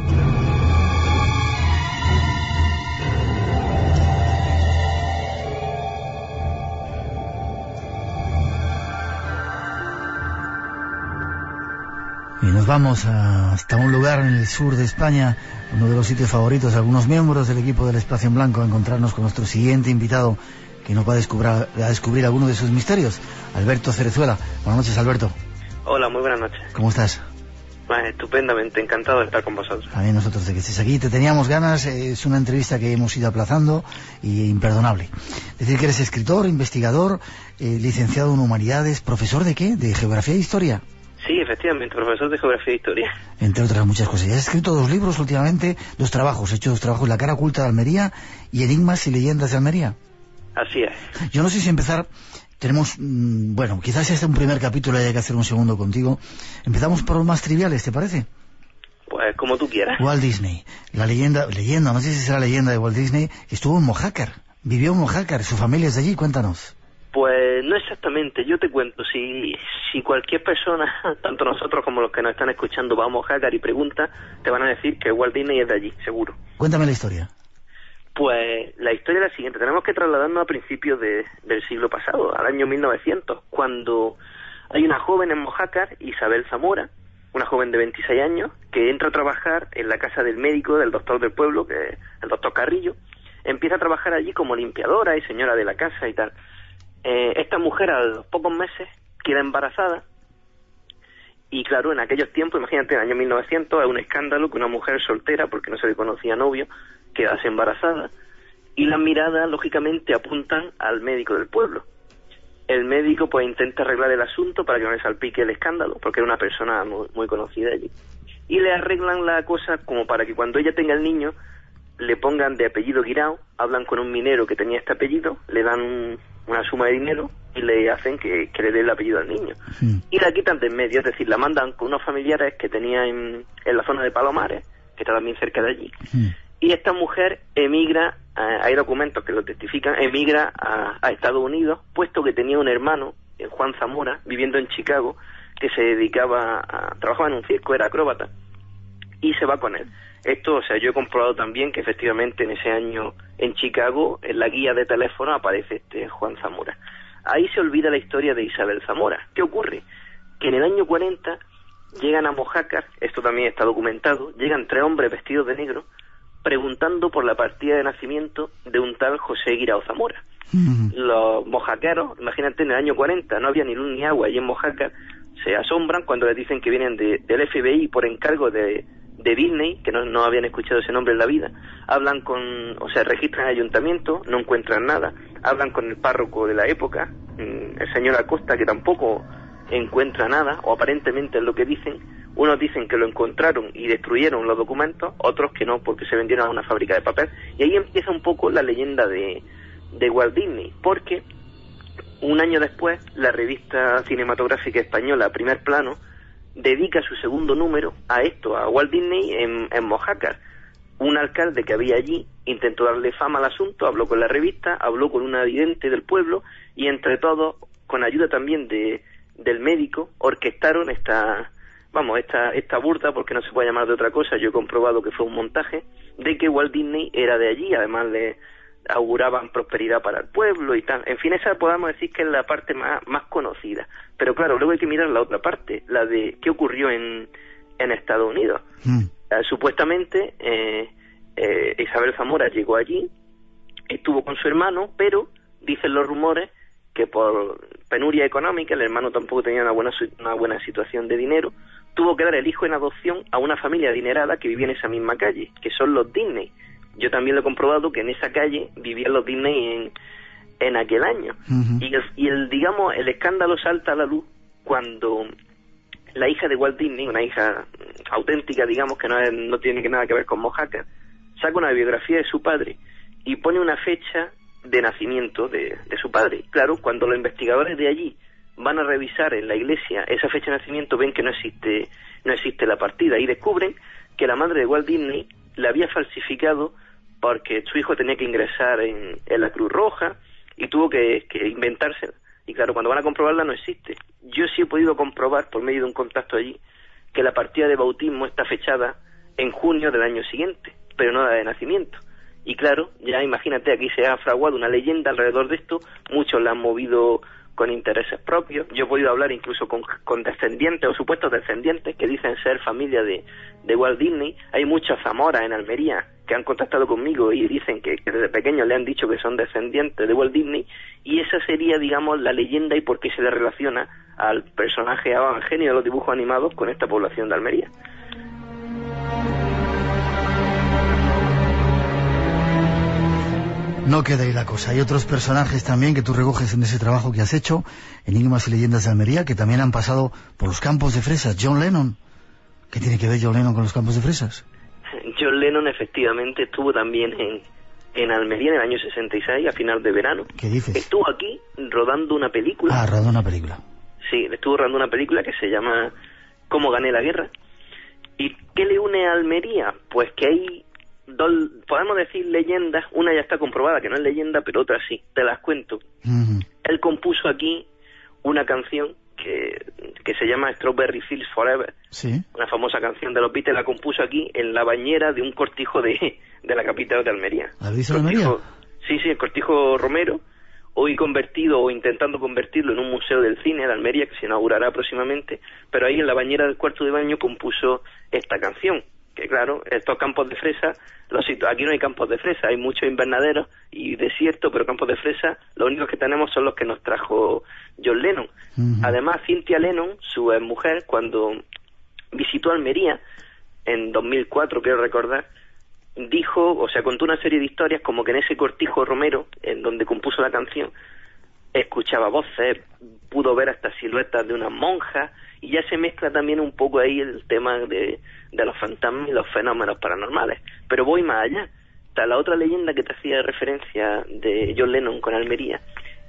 Y nos vamos a, hasta un lugar en el sur de España, uno de los sitios favoritos de algunos miembros del equipo del Espacio en Blanco, a encontrarnos con nuestro siguiente invitado, que nos va a descubrir, a descubrir alguno de sus misterios, Alberto Cerezuela. Buenas noches, Alberto. Hola, muy buenas noches. ¿Cómo estás? Ah, estupendamente, encantado de estar con vosotros. También nosotros de que estés aquí, te teníamos ganas, es una entrevista que hemos ido aplazando y imperdonable. Decir que eres escritor, investigador, eh, licenciado en Humanidades, ¿profesor de qué? ¿De Geografía e Historia? Sí, efectivamente, profesor de Geografía e Historia. Entre otras muchas cosas. Ya has escrito dos libros últimamente, dos trabajos, he hecho dos trabajos, La cara oculta de Almería y Enigmas y leyendas de Almería. Así es. Yo no sé si empezar, tenemos, mmm, bueno, quizás este es un primer capítulo y hay que hacer un segundo contigo. Empezamos por los más triviales, ¿te parece? Pues como tú quieras. Walt Disney, la leyenda, leyenda, no sé si será leyenda de Walt Disney, que estuvo en Mojácar, vivió en Mojácar, su familia es de allí, cuéntanos. Pues no exactamente, yo te cuento, si si cualquier persona, tanto nosotros como los que nos están escuchando, va a Mojácar y pregunta, te van a decir que Walt Disney es de allí, seguro. Cuéntame la historia. Pues la historia es la siguiente, tenemos que trasladarnos a principios de, del siglo pasado, al año mil novecientos, cuando hay una joven en Mojácar, Isabel Zamora, una joven de veintiséis años, que entra a trabajar en la casa del médico, del doctor del pueblo, que es el doctor Carrillo, empieza a trabajar allí como limpiadora y señora de la casa y tal. Eh, esta mujer a los pocos meses queda embarazada y claro, en aquellos tiempos, imagínate, en el año mil novecientos, es un escándalo que una mujer soltera, porque no se le conocía novio, quedase embarazada y las miradas lógicamente apuntan al médico del pueblo. El médico pues intenta arreglar el asunto para que no le salpique el escándalo, porque era una persona muy, muy conocida allí, y le arreglan la cosa como para que cuando ella tenga el niño le pongan de apellido Guirao, hablan con un minero que tenía este apellido, le dan un una suma de dinero y le hacen que, que le dé el apellido al niño. Sí. Y la quitan de en medio, es decir, la mandan con unos familiares que tenía en, en la zona de Palomares, que está también cerca de allí. Sí. Y esta mujer emigra, eh, hay documentos que lo testifican, emigra a, a Estados Unidos, puesto que tenía un hermano, eh, Juan Zamora, viviendo en Chicago, que se dedicaba a, trabajaba en un circo, era acróbata, y se va con él. Esto, o sea, yo he comprobado también que efectivamente en ese año en Chicago, en la guía de teléfono aparece este Juan Zamora. Ahí se olvida la historia de Isabel Zamora. ¿Qué ocurre? Que en el año cuarenta llegan a Mojácar, esto también está documentado, llegan tres hombres vestidos de negro preguntando por la partida de nacimiento de un tal José Guirao Zamora. Mm. Los mojaqueros, imagínate, en el año cuarenta no había ni luz ni agua allí en Mojácar, se asombran cuando les dicen que vienen de, del F B I por encargo de, de Disney, que no, no habían escuchado ese nombre en la vida. Hablan con, o sea, registran el ayuntamiento, no encuentran nada, hablan con el párroco de la época, el señor Acosta, que tampoco encuentra nada, o aparentemente es lo que dicen. Unos dicen que lo encontraron y destruyeron los documentos, otros que no, porque se vendieron a una fábrica de papel. Y ahí empieza un poco la leyenda de, de Walt Disney, porque un año después la revista cinematográfica española Primer Plano dedica su segundo número a esto, a Walt Disney en, en Mojácar. Un alcalde que había allí intentó darle fama al asunto, habló con la revista, habló con una vidente del pueblo y entre todos, con ayuda también de del médico, orquestaron esta, vamos, esta esta burda, porque no se puede llamar de otra cosa, yo he comprobado que fue un montaje, de que Walt Disney era de allí, además le auguraban prosperidad para el pueblo y tal. En fin, esa podemos decir que es la parte más, más conocida. Pero claro, luego hay que mirar la otra parte, la de qué ocurrió en, en Estados Unidos. Mm. Eh, supuestamente eh, eh, Isabel Zamora llegó allí, estuvo con su hermano, pero dicen los rumores que por penuria económica, el hermano tampoco tenía una buena una buena situación de dinero, tuvo que dar el hijo en adopción a una familia adinerada que vivía en esa misma calle, que son los Disney. Yo también lo he comprobado que en esa calle vivían los Disney en, en aquel año. Uh-huh. Y, el, y el, digamos, el escándalo salta a la luz cuando la hija de Walt Disney, una hija auténtica, digamos, que no, es, no tiene nada que ver con Mojácar, saca una biografía de su padre y pone una fecha de nacimiento de, de su padre. Claro, cuando los investigadores de allí van a revisar en la iglesia esa fecha de nacimiento, ven que no existe no existe la partida y descubren que la madre de Walt Disney la había falsificado porque su hijo tenía que ingresar en, en la Cruz Roja y tuvo que, que inventársela. Y claro, cuando van a comprobarla no existe. Yo sí he podido comprobar por medio de un contacto allí que la partida de bautismo está fechada en junio del año siguiente, pero no la de nacimiento. Y claro, ya imagínate, aquí se ha fraguado una leyenda alrededor de esto, muchos la han movido con intereses propios. Yo he podido hablar incluso con, con descendientes o supuestos descendientes que dicen ser familia de, de Walt Disney. Hay muchas Zamoras en Almería que han contactado conmigo y dicen que, que desde pequeños le han dicho que son descendientes de Walt Disney, y esa sería, digamos, la leyenda y por qué se le relaciona al personaje, al genio de los dibujos animados con esta población de Almería. No queda ahí la cosa. Hay otros personajes también que tú recoges en ese trabajo que has hecho, Enigmas y Leyendas de Almería, que también han pasado por los campos de fresas. John Lennon. ¿Qué tiene que ver John Lennon con los campos de fresas? John Lennon efectivamente estuvo también en, en Almería en el año sesenta y seis, a final de verano. ¿Qué dices? Estuvo aquí rodando una película. Ah, rodando una película. Sí, estuvo rodando una película que se llama ¿Cómo gané la guerra? ¿Y qué le une a Almería? Pues que hay dos, podemos decir leyendas, una ya está comprobada que no es leyenda, pero otra sí, te las cuento. Uh-huh. Él compuso aquí una canción que, que se llama Strawberry Fields Forever, ¿sí? Una famosa canción de los Beatles, la compuso aquí en la bañera de un cortijo de, de la capital de Almería. ¿La dice Almería? Sí, sí, el Cortijo Romero, hoy convertido o intentando convertirlo en un museo del cine de Almería que se inaugurará próximamente, pero ahí en la bañera del cuarto de baño compuso esta canción. Que claro, estos campos de fresa, los aquí no hay campos de fresa, hay muchos invernaderos y desiertos, pero campos de fresa, los únicos que tenemos son los que nos trajo John Lennon. Uh-huh. Además, Cynthia Lennon, su mujer, cuando visitó Almería, en dos mil cuatro, quiero recordar, dijo, o sea, contó una serie de historias como que en ese cortijo romero, en donde compuso la canción, escuchaba voces, pudo ver hasta siluetas de unas monjas, y ya se mezcla también un poco ahí el tema de, de los fantasmas y los fenómenos paranormales. Pero voy más allá. Está la otra leyenda que te hacía referencia de John Lennon con Almería,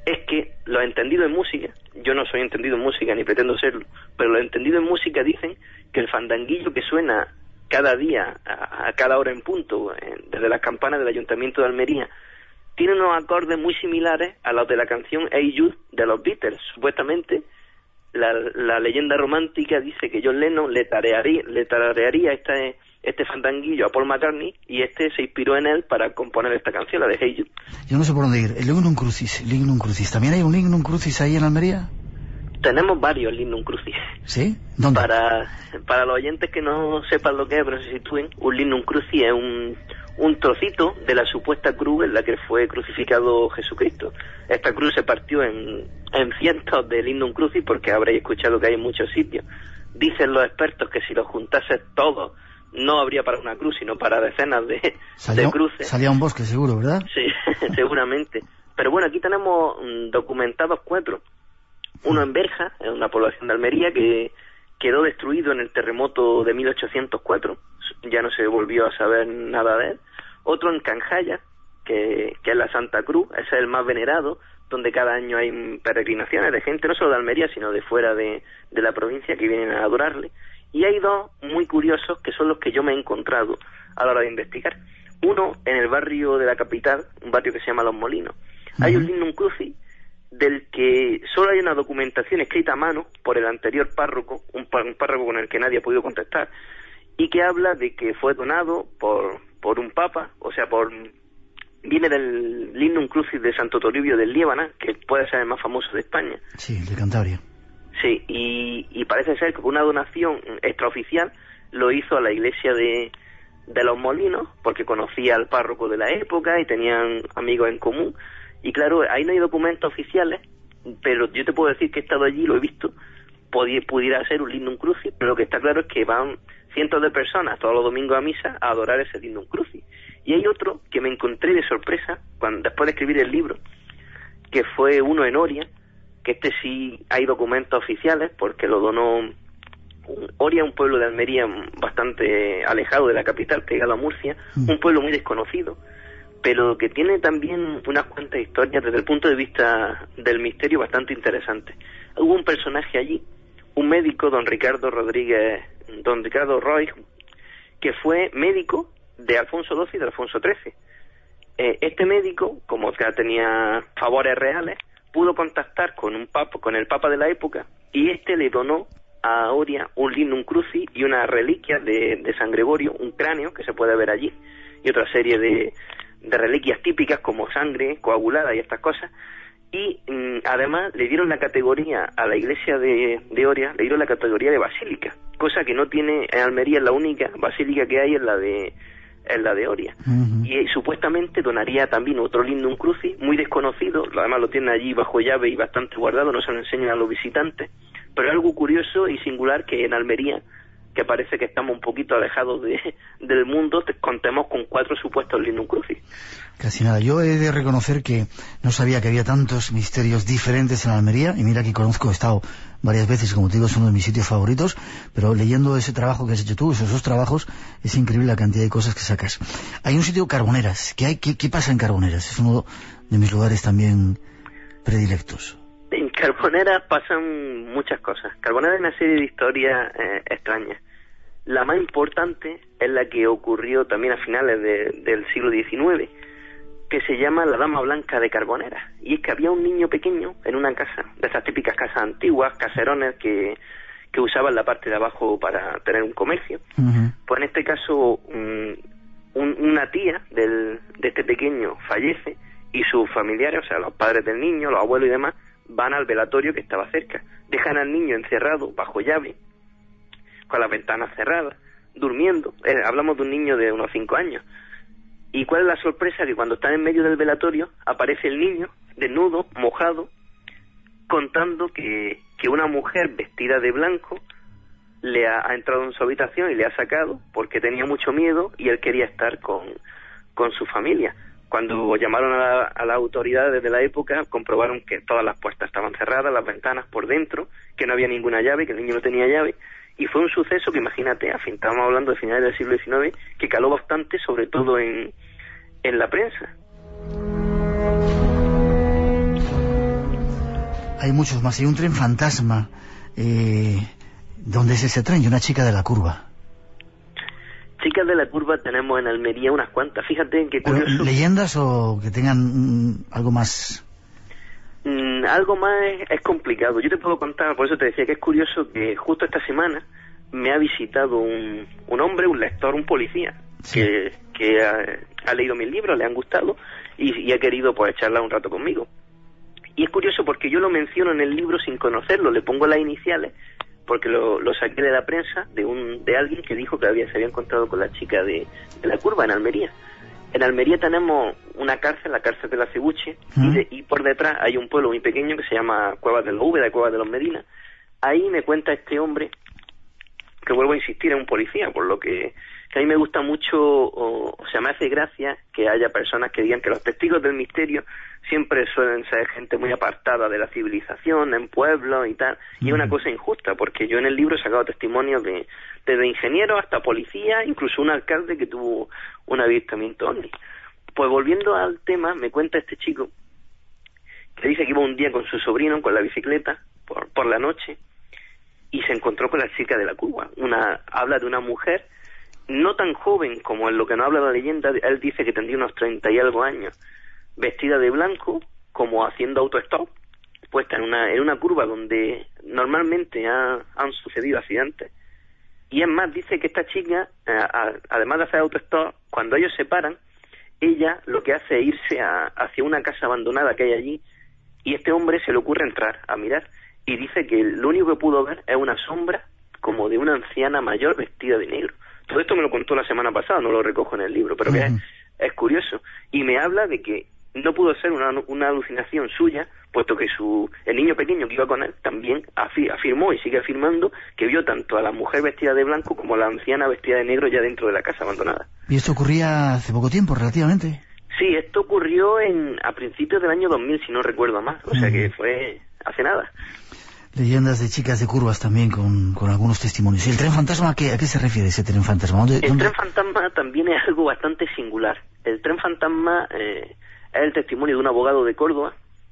es que los entendidos en música, yo no soy entendido en música ni pretendo serlo, pero los entendidos en música dicen que el fandanguillo que suena cada día, a, a cada hora en punto, eh, desde las campanas del Ayuntamiento de Almería, tiene unos acordes muy similares a los de la canción Hey Jude de los Beatles. Supuestamente, la, la leyenda romántica dice que John Lennon le tararearía, le tararearía este, este fandanguillo a Paul McCartney, y este se inspiró en él para componer esta canción, la de Hey Jude. Yo no sé por dónde ir. El Lignum Crucis, Lignum Crucis. ¿También hay un Lignum Crucis ahí en Almería? Tenemos varios Lignum Crucis. ¿Sí? ¿Dónde? Para, para los oyentes que no sepan lo que es, pero se sitúen, un Lignum Crucis es un, un trocito de la supuesta cruz en la que fue crucificado Jesucristo. Esta cruz se partió en, en cientos de Lignum Crucis, porque habréis escuchado que hay en muchos sitios. Dicen los expertos que si los juntases todos, no habría para una cruz, sino para decenas de, salía, de cruces. Salía un bosque, seguro, ¿verdad? Sí, seguramente. Pero bueno, aquí tenemos mm, documentados cuatro. Uno en Berja, en una población de Almería, que quedó destruido en el terremoto de mil ochocientos cuatro. Ya no se volvió a saber nada de él. Otro en Canjaya, que, que es la Santa Cruz, ese es el más venerado, donde cada año hay peregrinaciones de gente, no solo de Almería, sino de fuera de, de la provincia, que vienen a adorarle. Y hay dos muy curiosos, que son los que yo me he encontrado a la hora de investigar. Uno en el barrio de la capital, un barrio que se llama Los Molinos. Uh-huh. Hay un Lignum Crucis del que solo hay una documentación escrita a mano por el anterior párroco, un, un párroco con el que nadie ha podido contactar, y que habla de que fue donado por, por un papa, o sea, por viene del Lignum Crucis de Santo Toribio del Líbana, que puede ser el más famoso de España. Sí, de Cantabria. Sí, y, y parece ser que una donación extraoficial lo hizo a la iglesia de, de Los Molinos, porque conocía al párroco de la época y tenían amigos en común. Y claro, ahí no hay documentos oficiales, pero yo te puedo decir que he estado allí, lo he visto, podía, pudiera ser un Lignum Crucis, pero lo que está claro es que van cientos de personas todos los domingos a misa a adorar ese Lignum Crucis. Y hay otro que me encontré de sorpresa cuando después de escribir el libro, que fue uno en Oria, que este sí hay documentos oficiales, porque lo donó Oria, un pueblo de Almería bastante alejado de la capital, pegado a Murcia, mm. un pueblo muy desconocido, pero que tiene también unas cuantas historias desde el punto de vista del misterio bastante interesantes. Hubo un personaje allí, un médico, don Ricardo Rodríguez, don Ricardo Roy, que fue médico de Alfonso doce y de Alfonso trece. Eh, este médico, como ya tenía favores reales, pudo contactar con un papa, con el papa de la época, y este le donó a Oria un Lignum Crucis y una reliquia de, de San Gregorio, un cráneo que se puede ver allí, y otra serie de, de reliquias típicas como sangre coagulada y estas cosas. Y mm, además le dieron la categoría a la iglesia de, de Oria, le dieron la categoría de basílica, cosa que no tiene en Almería, es la única basílica que hay, en la de en la de Oria. Uh-huh. Y eh, supuestamente donaría también otro Lignum Crucis, muy desconocido, además lo tiene allí bajo llave y bastante guardado, no se lo enseñan a los visitantes, pero algo curioso y singular que en Almería, que parece que estamos un poquito alejados de, del mundo, te, contemos con cuatro supuestos Lignum Crucis. Casi nada. Yo he de reconocer que no sabía que había tantos misterios diferentes en Almería, y mira que conozco, he estado varias veces, como te digo, es uno de mis sitios favoritos, pero leyendo ese trabajo que has hecho tú, esos dos trabajos, es increíble la cantidad de cosas que sacas. Hay un sitio, Carboneras. ¿Qué, hay, qué, qué pasa en Carboneras? Es uno de mis lugares también predilectos. En Carboneras pasan muchas cosas. Carboneras es una serie de historias eh, extrañas. La más importante es la que ocurrió también a finales de, del siglo diecinueve, que se llama la Dama Blanca de Carboneras. Y es que había un niño pequeño en una casa, de esas típicas casas antiguas, caserones que, que usaban la parte de abajo para tener un comercio. Uh-huh. Pues en este caso, un, un, una tía del, de este pequeño fallece, y sus familiares, o sea, los padres del niño, los abuelos y demás, van al velatorio que estaba cerca. Dejan al niño encerrado bajo llave, con las ventanas cerradas, durmiendo. Eh, hablamos de un niño de unos cinco años. ¿Y cuál es la sorpresa? Que cuando están en medio del velatorio, aparece el niño, desnudo, mojado, contando que, que una mujer vestida de blanco le ha, ha entrado en su habitación y le ha sacado porque tenía mucho miedo y él quería estar con, con su familia. Cuando llamaron a, la, a las autoridades de la época, comprobaron que todas las puertas estaban cerradas, las ventanas por dentro, que no había ninguna llave, que el niño no tenía llave. Y fue un suceso que, imagínate, a fin, estábamos hablando de finales del siglo diecinueve, que caló bastante, sobre todo en, en la prensa. Hay muchos más. Hay un tren fantasma. Eh, ¿Dónde es ese tren? Y una chica de la curva. Chicas de la curva tenemos en Almería unas cuantas. Fíjate qué curioso. ¿Leyendas o que tengan mm, algo más? Mm, algo más es, es complicado. Yo te puedo contar, por eso te decía que es curioso que justo esta semana me ha visitado un, un hombre, un lector, un policía, sí. que, que ha, ha leído mis libros, le han gustado y, y ha querido pues charlar un rato conmigo. Y es curioso porque yo lo menciono en el libro sin conocerlo, le pongo las iniciales porque lo, lo saqué de la prensa de un de alguien que dijo que había, se había encontrado con la chica de, de la curva en Almería. En Almería tenemos una cárcel, la cárcel de la Cebuche, ¿Mm? y, de, y por detrás hay un pueblo muy pequeño que se llama Cuevas de los Úbeda, Cuevas de los Medina. Ahí me cuenta este hombre, que vuelvo a insistir, es un policía, por lo que, que a mí me gusta mucho, o, o sea, me hace gracia que haya personas que digan que los testigos del misterio siempre suelen ser gente muy apartada de la civilización, en pueblos y tal, y es una cosa injusta, porque yo en el libro he sacado testimonios de desde ingenieros hasta policía, incluso un alcalde que tuvo un avistamiento ovni. Pues volviendo al tema, me cuenta este chico que dice que iba un día con su sobrino con la bicicleta por, por la noche y se encontró con la chica de la curva. Una, habla de una mujer no tan joven como en lo que nos habla la leyenda. Él dice que tendría unos treinta y algo años, vestida de blanco, como haciendo autostop, puesta en una en una curva donde normalmente ha, han sucedido accidentes. Y es más, dice que esta chica, eh, a, además de hacer autostop, cuando ellos se paran, ella lo que hace es irse a, hacia una casa abandonada que hay allí, y este hombre se le ocurre entrar a mirar, y dice que lo único que pudo ver es una sombra como de una anciana mayor vestida de negro. Todo esto me lo contó la semana pasada, no lo recojo en el libro, pero que es, es curioso. Y me habla de que no pudo ser una, una alucinación suya, puesto que su el niño pequeño que iba con él también afi, afirmó y sigue afirmando que vio tanto a la mujer vestida de blanco como a la anciana vestida de negro ya dentro de la casa abandonada. ¿Y esto ocurría hace poco tiempo, relativamente? Sí, esto ocurrió en a principios del año dos mil, si no recuerdo más, o sea que fue hace nada. Leyendas de chicas de curvas también con, con algunos testimonios. ¿Y el tren fantasma a qué, a qué se refiere ese tren fantasma? ¿Dónde, el dónde? tren fantasma también es algo bastante singular. El tren fantasma eh, es el testimonio de un abogado de Córdoba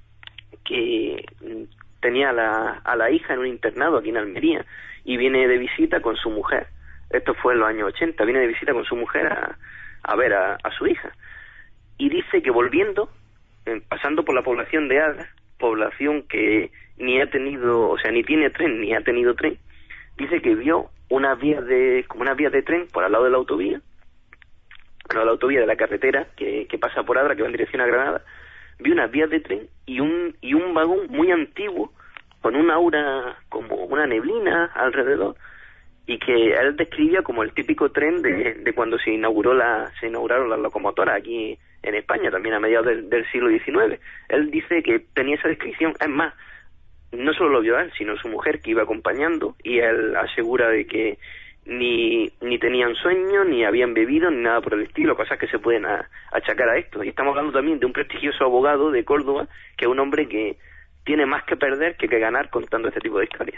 que tenía a la, a la hija en un internado aquí en Almería y viene de visita con su mujer. Esto fue en los años ochenta. Viene de visita con su mujer a, a ver a, a su hija. Y dice que volviendo, eh, pasando por la población de Agra, población que ni ha tenido, o sea, ni tiene tren, ni ha tenido tren, dice que vio unas vías de, como unas vías de tren por al lado de la autovía, bueno, la autovía de la carretera que, que pasa por Adra, que va en dirección a Granada, vio unas vías de tren y un, y un vagón muy antiguo, con una aura, como una neblina alrededor, y que él describía como el típico tren de, de cuando se inauguró la, se inauguraron las locomotoras aquí en España, también a mediados del, del siglo diecinueve. Él dice que tenía esa descripción, es más, no solo lo vio él, sino su mujer que iba acompañando, y él asegura de que ni, ni tenían sueño, ni habían bebido, ni nada por el estilo, cosas que se pueden a, achacar a esto. Y estamos hablando también de un prestigioso abogado de Córdoba, que es un hombre que tiene más que perder que que ganar contando este tipo de historias.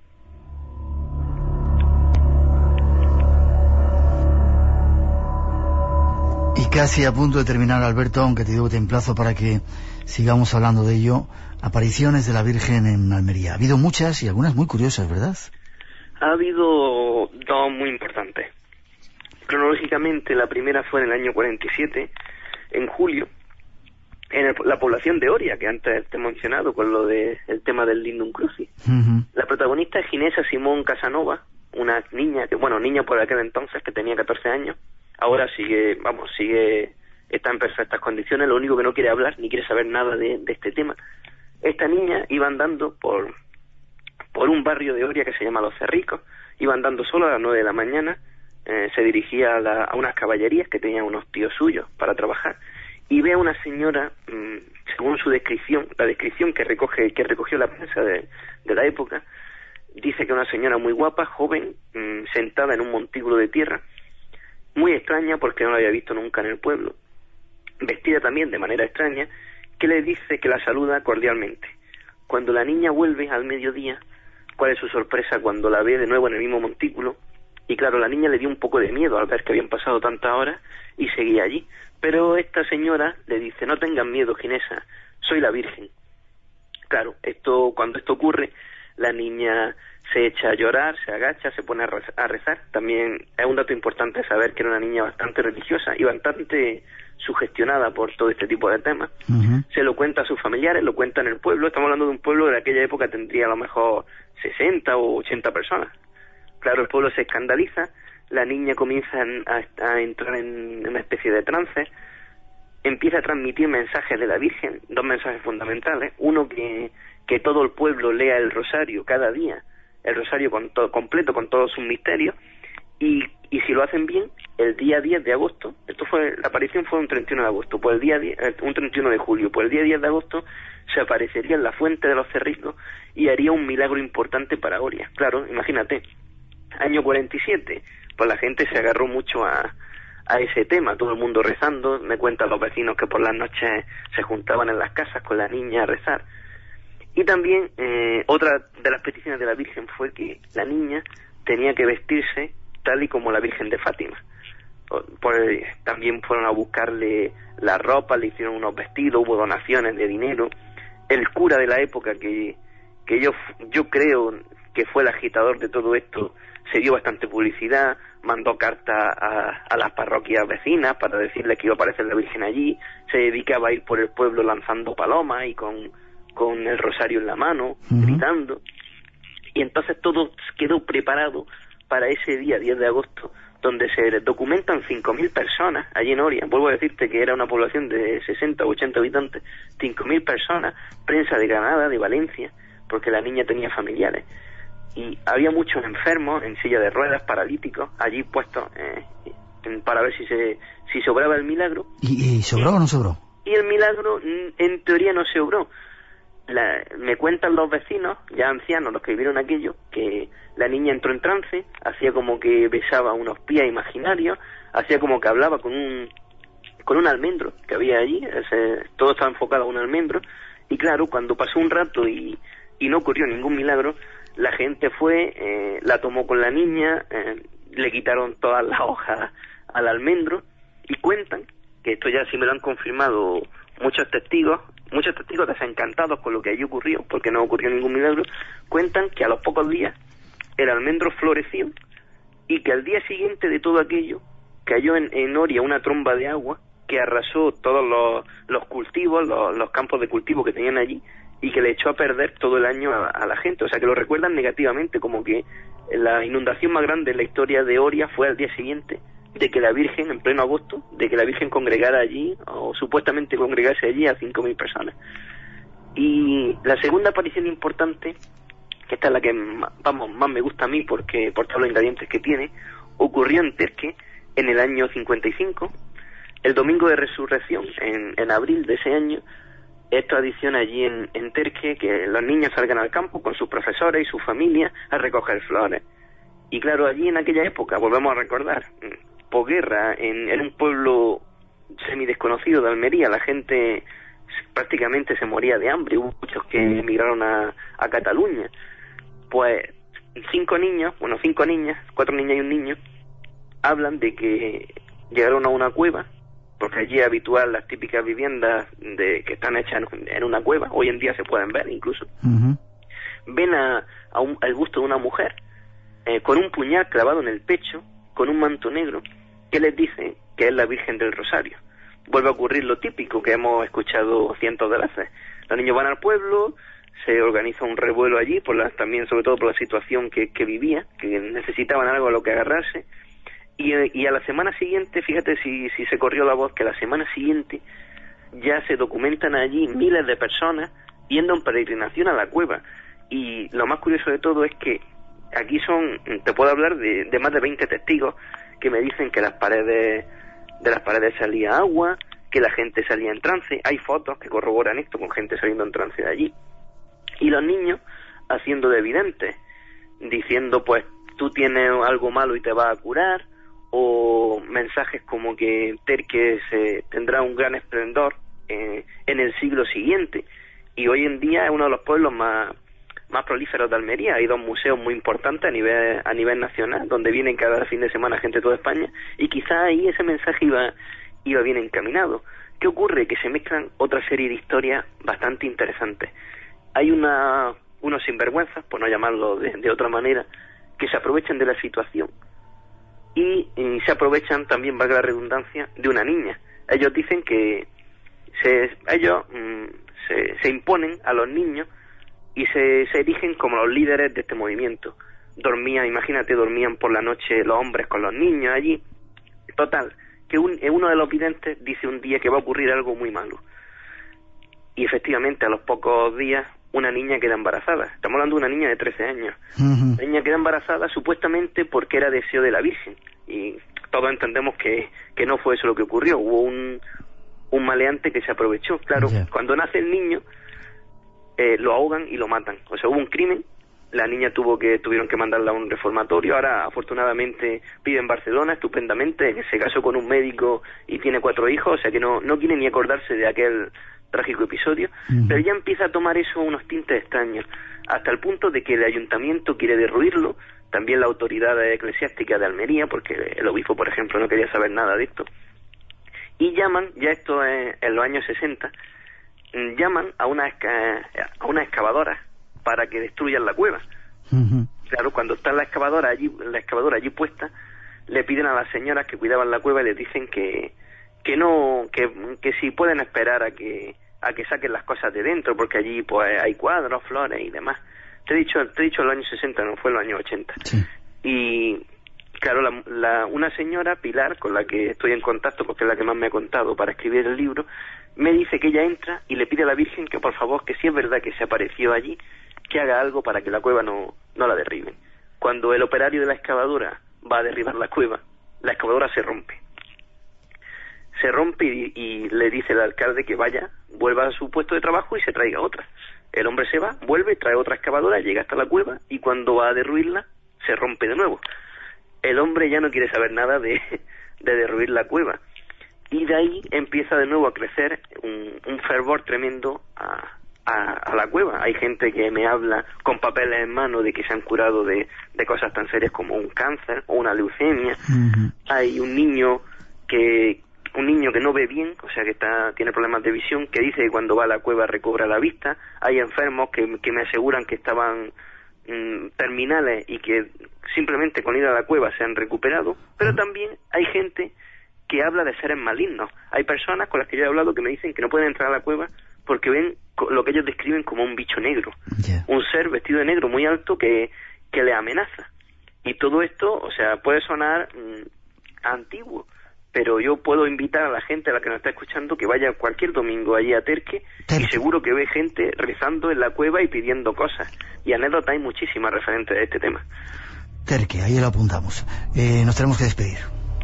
Y casi a punto de terminar, Alberto, aunque te digo te emplazo para que sigamos hablando de ello. Apariciones de la Virgen en Almería. Ha habido muchas y algunas muy curiosas, ¿verdad? Ha habido dos muy importantes. Cronológicamente, la primera fue en el año cuarenta y siete, en julio, en el, la población de Oria, que antes te he mencionado con lo de el tema del Lindum Crucis. Uh-huh. La protagonista es Ginesa Simón Casanova, una niña, que bueno, niña por aquel entonces, que tenía catorce años. Ahora sigue, vamos, sigue, está en perfectas condiciones, lo único que no quiere hablar, ni quiere saber nada de, de este tema. Esta niña iba andando por, por un barrio de Oria que se llama Los Cerricos, iba andando sola a las nueve de la mañana, eh, se dirigía a, la, a unas caballerías que tenían unos tíos suyos para trabajar, y ve a una señora, mmm, según su descripción, la descripción que recoge que recogió la prensa de, de la época, dice que una señora muy guapa, joven, mmm, sentada en un montículo de tierra, muy extraña porque no la había visto nunca en el pueblo, vestida también de manera extraña, que le dice que la saluda cordialmente. Cuando la niña vuelve al mediodía, ¿cuál es su sorpresa cuando la ve de nuevo en el mismo montículo? Y claro, la niña le dio un poco de miedo al ver que habían pasado tantas horas y seguía allí. Pero esta señora le dice, no tengan miedo, Ginesa, soy la Virgen. Claro, esto cuando esto ocurre, la niña se echa a llorar, se agacha, se pone a rezar, a rezar. También es un dato importante saber que era una niña bastante religiosa y bastante sugestionada por todo este tipo de temas. Uh-huh. Se lo cuenta a sus familiares, lo cuenta en el pueblo. Estamos hablando de un pueblo de aquella época tendría a lo mejor sesenta o ochenta personas. Claro, el pueblo se escandaliza, la niña comienza a, a entrar en una especie de trance, empieza a transmitir mensajes de la Virgen, dos mensajes fundamentales. Uno, que, que todo el pueblo lea el rosario cada día, el rosario con todo, completo, con todos sus misterios, y, y si lo hacen bien, el día diez de agosto, esto fue, la aparición fue un treinta y uno de agosto, pues el día diez, un treinta y uno de julio, pues el día diez de agosto se aparecería en la fuente de los Cerritos y haría un milagro importante para Oria. Claro, imagínate, año cuarenta y siete, pues la gente se agarró mucho a, a ese tema, todo el mundo rezando. Me cuentan los vecinos que por las noches se juntaban en las casas con la niña a rezar. Y también eh, otra de las peticiones de la Virgen fue que la niña tenía que vestirse tal y como la Virgen de Fátima. Pues, también fueron a buscarle la ropa, le hicieron unos vestidos, hubo donaciones de dinero. El cura de la época, que, que yo, yo creo que fue el agitador de todo esto, se dio bastante publicidad, mandó cartas a, a las parroquias vecinas para decirles que iba a aparecer la Virgen allí, se dedicaba a ir por el pueblo lanzando palomas y con, con el rosario en la mano, uh-huh. gritando, y entonces todo quedó preparado para ese día, diez de agosto, donde se documentan cinco mil personas allí en Oria. Vuelvo a decirte que era una población de sesenta o ochenta habitantes, cinco mil personas, prensa de Granada, de Valencia, porque la niña tenía familiares. Y había muchos enfermos en silla de ruedas, paralíticos, allí puestos eh, para ver si se si sobraba el milagro. ¿Y, y sobró y, o no sobró? Y el milagro, en teoría, no se obró. La, me cuentan los vecinos, ya ancianos, los que vivieron aquello, que la niña entró en trance, hacía como que besaba unos pies imaginarios, hacía como que hablaba con un con un almendro que había allí, ese, todo estaba enfocado a un almendro, y claro, cuando pasó un rato y, y no ocurrió ningún milagro, la gente fue, eh, la tomó con la niña, eh, le quitaron todas las hojas al almendro, y cuentan, que esto ya sí me lo han confirmado muchos testigos, muchos testigos desencantados con lo que allí ocurrió, porque no ocurrió ningún milagro, cuentan que a los pocos días el almendro floreció y que al día siguiente de todo aquello cayó en, en Oria una tromba de agua que arrasó todos los, los cultivos, los, los campos de cultivo que tenían allí, y que le echó a perder todo el año a, a la gente. O sea, que lo recuerdan negativamente, como que la inundación más grande en la historia de Oria fue al día siguiente de que la Virgen, en pleno agosto, de que la Virgen congregara allí, o supuestamente congregase allí a cinco mil personas. Y la segunda aparición importante, que esta es la que vamos más me gusta a mí porque por todos los ingredientes que tiene, ocurrió en Terque en el año cincuenta y cinco, el domingo de resurrección, en, en abril de ese año. Es tradición allí en, en Terque que los niños salgan al campo con sus profesores y sus familias a recoger flores. Y claro, allí en aquella época, volvemos a recordar, posguerra, en, en un pueblo semi desconocido de Almería, la gente prácticamente se moría de hambre, hubo muchos que emigraron a, a Cataluña. Pues cinco niños, bueno, cinco niñas, cuatro niñas y un niño, hablan de que llegaron a una cueva, porque allí es habitual las típicas viviendas de que están hechas en, en una cueva, hoy en día se pueden ver incluso. Uh-huh. Ven a, a un, al busto de una mujer eh, con un puñal clavado en el pecho, con un manto negro, que les dice que es la Virgen del Rosario. Vuelve a ocurrir lo típico que hemos escuchado cientos de veces. Los niños van al pueblo, se organiza un revuelo allí, por la, también sobre todo por la situación que, que vivía, que necesitaban algo a lo que agarrarse. Y, y a la semana siguiente, fíjate si, si se corrió la voz, que la semana siguiente ya se documentan allí miles de personas yendo en peregrinación a la cueva. Y lo más curioso de todo es que aquí son, te puedo hablar de, de más de veinte testigos que me dicen que las paredes, de las paredes salía agua, que la gente salía en trance. Hay fotos que corroboran esto con gente saliendo en trance de allí. Y los niños haciendo de videntes, diciendo pues tú tienes algo malo y te vas a curar, o mensajes como que Terque se tendrá un gran esplendor eh, en el siglo siguiente. Y hoy en día es uno de los pueblos más más prolíferos de Almería. Hay dos museos muy importantes a nivel a nivel nacional, donde vienen cada fin de semana gente de toda España, y quizá ahí ese mensaje iba iba bien encaminado. ¿Qué ocurre? Que se mezclan otra serie de historias bastante interesantes. hay una unos sinvergüenzas, por no llamarlo de, de otra manera, que se aprovechan de la situación y, y se aprovechan también, valga la redundancia, de una niña. Ellos dicen que se, ellos mmm, se, se imponen a los niños y se, se erigen como los líderes de este movimiento. Dormían, imagínate, dormían por la noche los hombres con los niños allí. Total, que un, uno de los videntes dice un día que va a ocurrir algo muy malo. Y efectivamente, a los pocos días, una niña queda embarazada. Estamos hablando de una niña de trece años. Uh-huh. La niña queda embarazada supuestamente porque era deseo de la Virgen. Y todos entendemos que, que no fue eso lo que ocurrió. Hubo un, un maleante que se aprovechó. Claro, yeah. Cuando nace el niño, eh, lo ahogan y lo matan. O sea, hubo un crimen. La niña tuvo que tuvieron que mandarla a un reformatorio. Ahora, afortunadamente, vive en Barcelona estupendamente. Que se casó con un médico y tiene cuatro hijos. O sea, que no, no quiere ni acordarse de aquel trágico episodio, uh-huh. Pero ya empieza a tomar eso unos tintes extraños, hasta el punto de que el ayuntamiento quiere derruirlo, también la autoridad eclesiástica de Almería, porque el obispo, por ejemplo, no quería saber nada de esto, y llaman, ya esto es en los años sesenta, llaman a una, a una excavadora para que destruyan la cueva. Uh-huh. Claro, cuando está la excavadora allí, la excavadora allí puesta, le piden a las señoras que cuidaban la cueva y les dicen que que no, que, que si pueden esperar a que a que saquen las cosas de dentro, porque allí pues hay cuadros, flores y demás. Te he dicho, te he dicho en los años sesenta, no fue en los años ochenta. Sí. Y claro, la, la, una señora, Pilar, con la que estoy en contacto, porque es la que más me ha contado para escribir el libro, me dice que ella entra y le pide a la Virgen que por favor, que si es verdad que se apareció allí, que haga algo para que la cueva no, no la derriben. Cuando el operario de la excavadora va a derribar la cueva, la excavadora se rompe. Se rompe y, y le dice el alcalde que vaya, vuelva a su puesto de trabajo y se traiga otra. El hombre se va, vuelve, trae otra excavadora, llega hasta la cueva y cuando va a derruirla, se rompe de nuevo. El hombre ya no quiere saber nada de, de derruir la cueva. Y de ahí empieza de nuevo a crecer un, un fervor tremendo a, a, a la cueva. Hay gente que me habla con papeles en mano de que se han curado de, de cosas tan serias como un cáncer o una leucemia. Uh-huh. Hay un niño que... un niño que no ve bien, o sea que está tiene problemas de visión, que dice que cuando va a la cueva recobra la vista. Hay enfermos que, que me aseguran que estaban mmm, terminales y que simplemente con ir a la cueva se han recuperado, pero también hay gente que habla de seres malignos. Hay personas con las que yo he hablado que me dicen que no pueden entrar a la cueva porque ven lo que ellos describen como un bicho negro, yeah. Un ser vestido de negro muy alto que, que le amenaza. Y todo esto, o sea, puede sonar mmm, antiguo, pero yo puedo invitar a la gente a la que nos está escuchando que vaya cualquier domingo allí a Terque, Terque. Y seguro que ve gente rezando en la cueva y pidiendo cosas. Y anécdotas hay muchísimas referentes a este tema. Terque, ahí lo apuntamos. Eh, nos tenemos que despedir.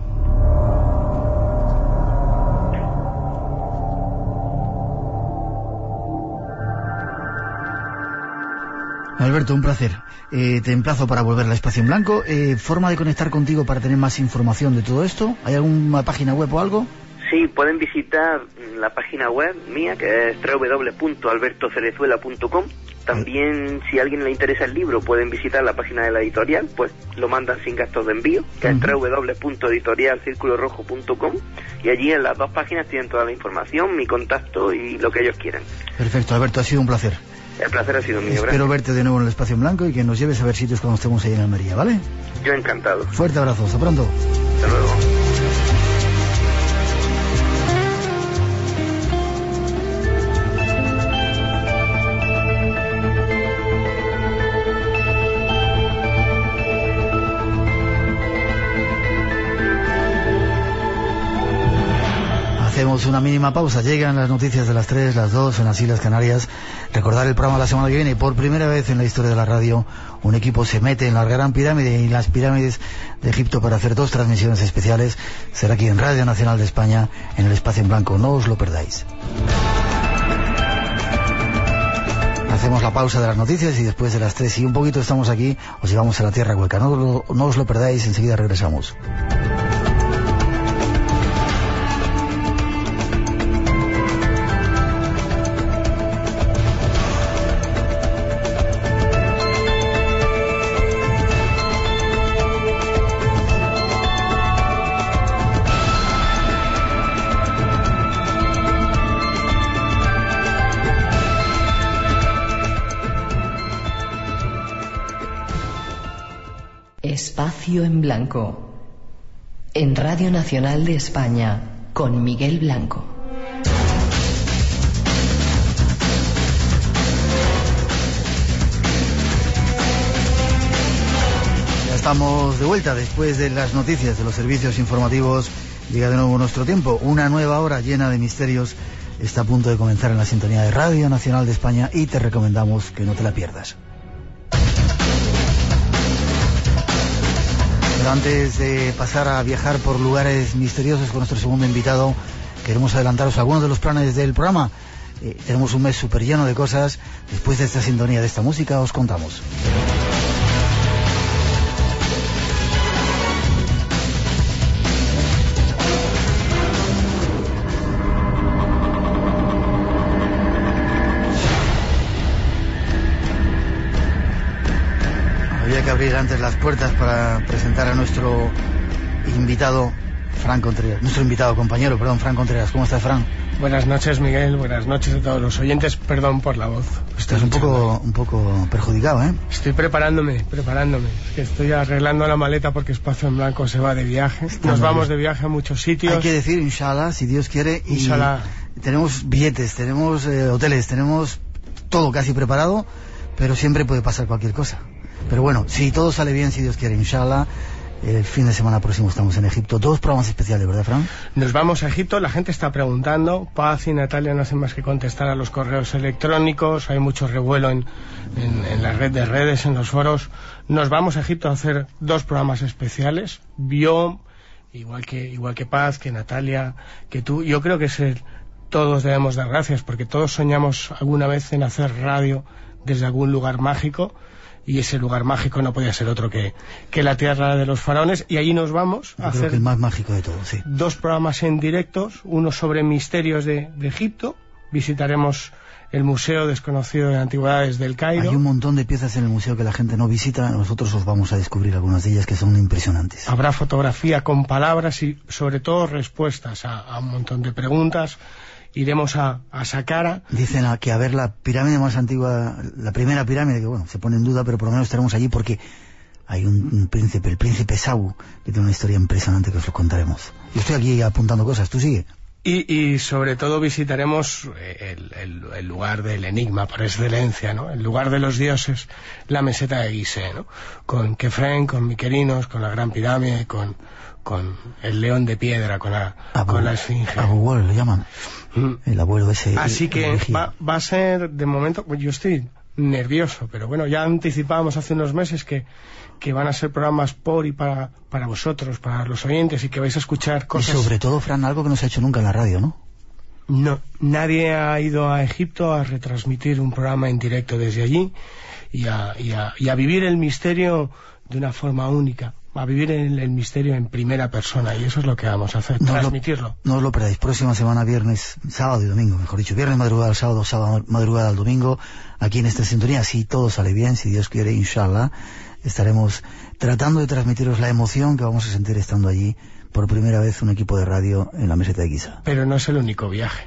Alberto, un placer. Eh, te emplazo para volver al Espacio en Blanco. Eh, ¿Forma de conectar contigo para tener más información de todo esto? ¿Hay alguna página web o algo? Sí, pueden visitar la página web mía, que es doble u doble u doble u punto alberto cerezuela punto com. También, si a alguien le interesa el libro, pueden visitar la página de la editorial, pues lo mandan sin gastos de envío, que uh-huh. es doble u doble u doble u punto editorial círculo rojo punto com, y allí en las dos páginas tienen toda la información, mi contacto y lo que ellos quieran. Perfecto, Alberto, ha sido un placer. El placer ha sido mío, Espero gracias. verte de nuevo en el Espacio en Blanco y que nos lleves a ver sitios cuando estemos ahí en Almería, ¿vale? Yo encantado. Fuerte abrazo, hasta pronto. Hasta luego. Hacemos una mínima pausa, llegan las noticias de las tres, las dos en las Islas Canarias. Recordar el programa la semana que viene. Por primera vez en la historia de la radio, un equipo se mete en la Gran Pirámide y las pirámides de Egipto para hacer dos transmisiones especiales. Será aquí en Radio Nacional de España, en el Espacio en Blanco. No os lo perdáis. Hacemos la pausa de las noticias y después de las tres y un poquito estamos aquí, os llevamos a la Tierra Hueca. No, lo, no os lo perdáis, enseguida regresamos. Espacio en Blanco. En Radio Nacional de España, con Miguel Blanco. Ya estamos de vuelta después de las noticias de los servicios informativos. Llega de nuevo nuestro tiempo. Una nueva hora llena de misterios está a punto de comenzar en la sintonía de Radio Nacional de España y te recomendamos que no te la pierdas. Pero antes de pasar a viajar por lugares misteriosos con nuestro segundo invitado, queremos adelantaros algunos de los planes del programa. Eh, tenemos un mes súper lleno de cosas. Después de esta sintonía, de esta música, os contamos. Había que abrir antes las puertas para presentar a nuestro invitado, Fran Contreras. Nuestro invitado, compañero, perdón, Fran Contreras. ¿Cómo estás, Fran? Buenas noches, Miguel. Buenas noches a todos los oyentes. Perdón por la voz. Estás un poco, un poco perjudicado, ¿eh? Estoy preparándome, preparándome. Es que estoy arreglando la maleta porque Espacio en Blanco se va de viaje. Está Nos vamos bien. de viaje a muchos sitios. Hay que decir, inshallah, si Dios quiere. Y inshallah. Tenemos billetes, tenemos eh, hoteles, tenemos todo casi preparado, pero siempre puede pasar cualquier cosa. Pero bueno, si todo sale bien, si Dios quiere, inshallah, el fin de semana próximo estamos en Egipto. Dos programas especiales, ¿verdad, Fran? Nos vamos a Egipto, la gente está preguntando. Paz y Natalia no hacen más que contestar a los correos electrónicos. Hay mucho revuelo en, en, en la red de redes, en los foros. Nos vamos a Egipto a hacer dos programas especiales. Yo, igual que, igual que Paz, que Natalia, que tú, yo creo que es el, todos debemos dar gracias, porque todos soñamos alguna vez en hacer radio desde algún lugar mágico. Y ese lugar mágico no podía ser otro que, que la tierra de los faraones, y allí nos vamos Yo a creo hacer que el más mágico de todos, sí. Dos programas en directos, uno sobre misterios de, de Egipto. Visitaremos el Museo Desconocido de Antigüedades del Cairo. Hay un montón de piezas en el museo que la gente no visita. Nosotros os vamos a descubrir algunas de ellas que son impresionantes. Habrá fotografía con palabras y sobre todo respuestas a, a un montón de preguntas. Iremos a, a Saqqara. Dicen a, que a ver la pirámide más antigua, la primera pirámide, que bueno, se pone en duda, pero por lo menos estaremos allí porque hay un, un príncipe, el príncipe Sau, que tiene una historia impresionante que os lo contaremos. Yo estoy aquí apuntando cosas, tú sigue. Y, y sobre todo visitaremos el, el, el lugar del enigma por excelencia, ¿no? El lugar de los dioses, la meseta de Gizeh, ¿no? Con Kefren, con Miquerinos, con la Gran Pirámide, con, con el león de piedra, con la, Abu, con la esfinge. Abu lo llaman. Mm. El abuelo ese. Así que va, va a ser, de momento, pues yo estoy nervioso, pero bueno, ya anticipábamos hace unos meses que, que van a ser programas por y para, para vosotros, para los oyentes, y que vais a escuchar cosas. Y sobre todo, Fran, algo que no se ha hecho nunca en la radio, ¿no? No, nadie ha ido a Egipto a retransmitir un programa en directo desde allí y a, y a, y a vivir el misterio de una forma única. A vivir el, el misterio en primera persona, y eso es lo que vamos a hacer, no transmitirlo. Lo, no os lo perdáis, próxima semana, viernes, sábado y domingo, mejor dicho, viernes madrugada al sábado, sábado madrugada al domingo, aquí en esta sintonía, si todo sale bien, si Dios quiere, inshallah, estaremos tratando de transmitiros la emoción que vamos a sentir estando allí, por primera vez un equipo de radio en la meseta de Giza. Pero no es el único viaje.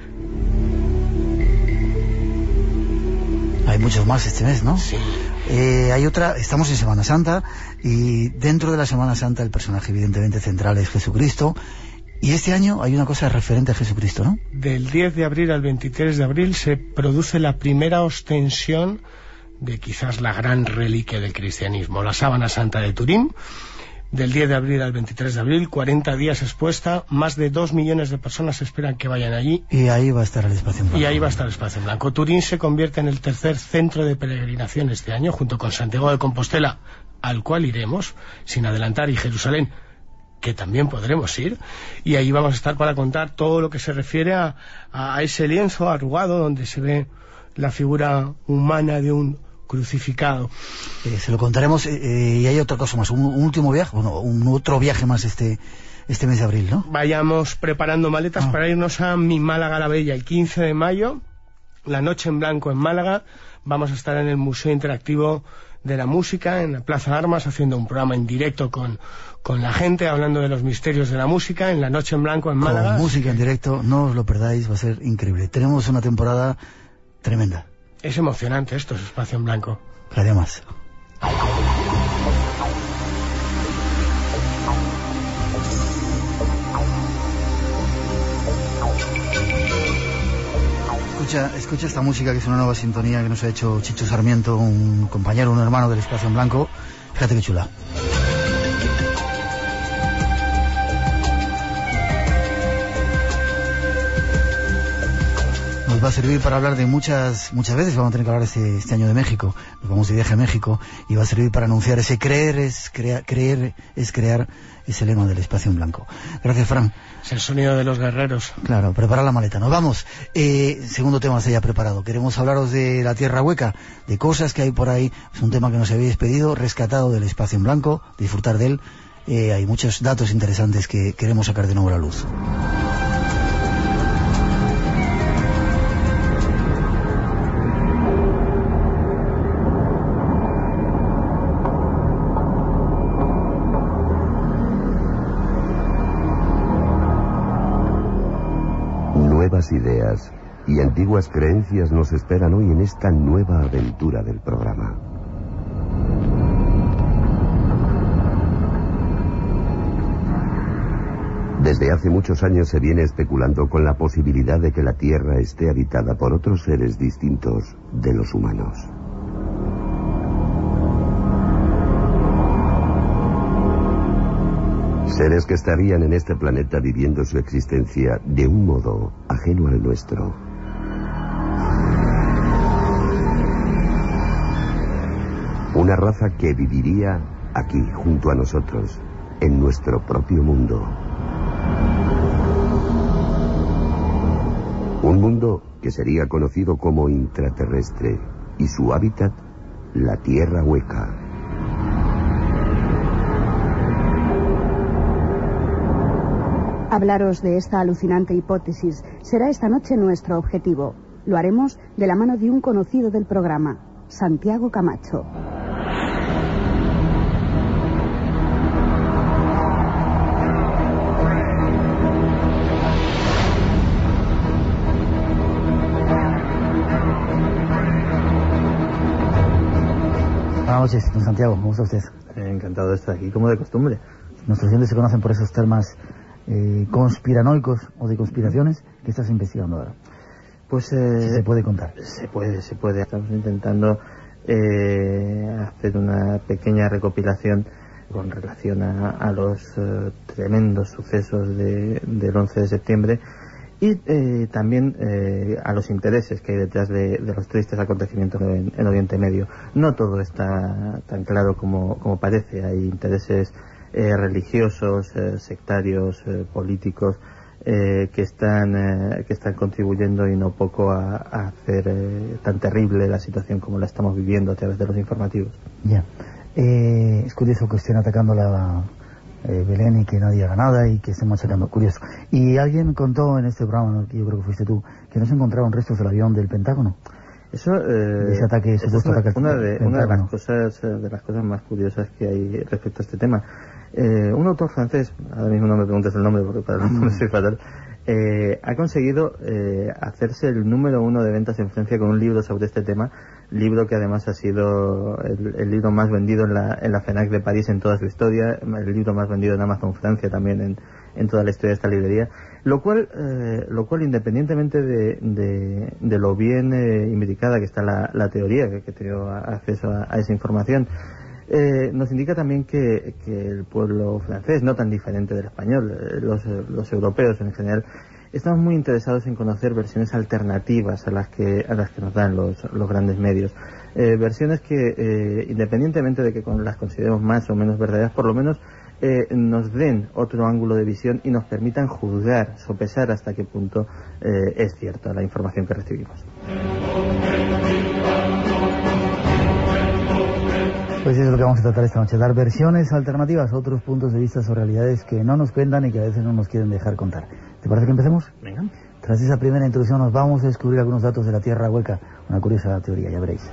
Hay muchos más este mes, ¿no? Sí. Eh, hay otra, estamos en Semana Santa, y dentro de la Semana Santa el personaje evidentemente central es Jesucristo, y este año hay una cosa referente a Jesucristo, ¿no? Del diez de abril al veintitrés de abril se produce la primera ostensión de quizás la gran reliquia del cristianismo, la Sábana Santa de Turín. Del diez de abril al veintitrés de abril, cuarenta días expuesta, más de dos millones de personas esperan que vayan allí. Y ahí va a estar el espacio en blanco. Y ahí va a estar el espacio en blanco. Turín se convierte en el tercer centro de peregrinación este año, junto con Santiago de Compostela, al cual iremos, sin adelantar, y Jerusalén, que también podremos ir, y ahí vamos a estar para contar todo lo que se refiere a, a ese lienzo arrugado donde se ve la figura humana de un crucificado. Eh, se lo contaremos, eh, y hay otra cosa más, un, un último viaje, bueno, un otro viaje más este este mes de abril, ¿no? Vayamos preparando maletas ah. para irnos a mi Málaga la Bella el quince de mayo, la noche en blanco en Málaga. Vamos a estar en el Museo Interactivo de la Música, en la Plaza de Armas, haciendo un programa en directo con, con la gente, hablando de los misterios de la música, en la noche en blanco en Málaga. Con música en directo, no os lo perdáis, va a ser increíble. Tenemos una temporada tremenda. Es emocionante esto, es espacio en blanco. Cada día más. Escucha, escucha esta música, que es una nueva sintonía que nos ha hecho Chicho Sarmiento, un compañero, un hermano del Espacio en Blanco. Fíjate qué chula. Nos va a servir para hablar de muchas muchas veces. Vamos a tener que hablar este, este año de México. Nos vamos de viaje a México y va a servir para anunciar ese creer es crea, creer es crear, ese lema del Espacio en Blanco. Gracias, Fran. Es el sonido de los guerreros. Claro, prepara la maleta. Nos vamos. Eh, segundo tema se haya preparado. Queremos hablaros de la Tierra Hueca, de cosas que hay por ahí. Es un tema que nos habéis pedido, rescatado del Espacio en Blanco, disfrutar de él. Eh, hay muchos datos interesantes que queremos sacar de nuevo a la luz. Nuevas ideas y antiguas creencias nos esperan hoy en esta nueva aventura del programa. Desde hace muchos años se viene especulando con la posibilidad de que la Tierra esté habitada por otros seres distintos de los humanos. Seres que estarían en este planeta viviendo su existencia de un modo ajeno al nuestro. Una raza que viviría aquí, junto a nosotros, en nuestro propio mundo. Un mundo que sería conocido como intraterrestre y su hábitat, la Tierra Hueca. Hablaros de esta alucinante hipótesis será esta noche nuestro objetivo. Lo haremos de la mano de un conocido del programa, Santiago Camacho. Buenas noches, don Santiago, ¿cómo está usted? Eh, encantado de estar aquí, como de costumbre. Nuestros oyentes se conocen por esos temas eh, conspiranoicos o de conspiraciones. ¿Qué estás investigando ahora? Pues eh, si se puede contar. Se puede, se puede. Estamos intentando eh, hacer una pequeña recopilación con relación a, a los eh, tremendos sucesos de, del once de septiembre y eh, también eh, a los intereses que hay detrás de, de los tristes acontecimientos en, en Oriente Medio. No todo está tan claro como, como parece. Hay intereses eh, religiosos, eh, sectarios, eh, políticos eh, que están eh, que están contribuyendo y no poco a, a hacer eh, tan terrible la situación como la estamos viviendo a través de los informativos. Ya. Eh, es curioso que estén atacando la eh, Belén y que nadie haga nada y que estén machacando. Curioso. Y alguien contó en este programa, que yo creo que fuiste tú, que no se encontraron restos del avión del Pentágono. Eso, eh, de ese ataque, supuesto una, ataque una, de, una de las cosas de las cosas más curiosas que hay respecto a este tema. Eh, un autor francés, ahora mismo no me preguntes el nombre porque para el nombre soy fatal, eh, ha conseguido eh, hacerse el número uno de ventas en Francia con un libro sobre este tema, libro que además ha sido el, el libro más vendido en la, en la FNAC de París en toda su historia, el libro más vendido en Amazon Francia también en, en toda la historia de esta librería, lo cual, eh, lo cual independientemente de, de, de lo bien eh, indicada que está la, la teoría, que, que he tenido acceso a, a esa información, Eh, nos indica también que, que el pueblo francés, no tan diferente del español, eh, los, los europeos en general, estamos muy interesados en conocer versiones alternativas a las que, a las que nos dan los, los grandes medios. Eh, versiones que, eh, independientemente de que con, las consideremos más o menos verdaderas, por lo menos eh, nos den otro ángulo de visión y nos permitan juzgar, sopesar hasta qué punto eh, es cierta la información que recibimos. Pues eso es lo que vamos a tratar esta noche, dar versiones alternativas, otros puntos de vista sobre realidades que no nos cuentan y que a veces no nos quieren dejar contar. ¿Te parece que empecemos? Venga. Tras esa primera introducción nos vamos a descubrir algunos datos de la Tierra Hueca, una curiosa teoría, ya veréis.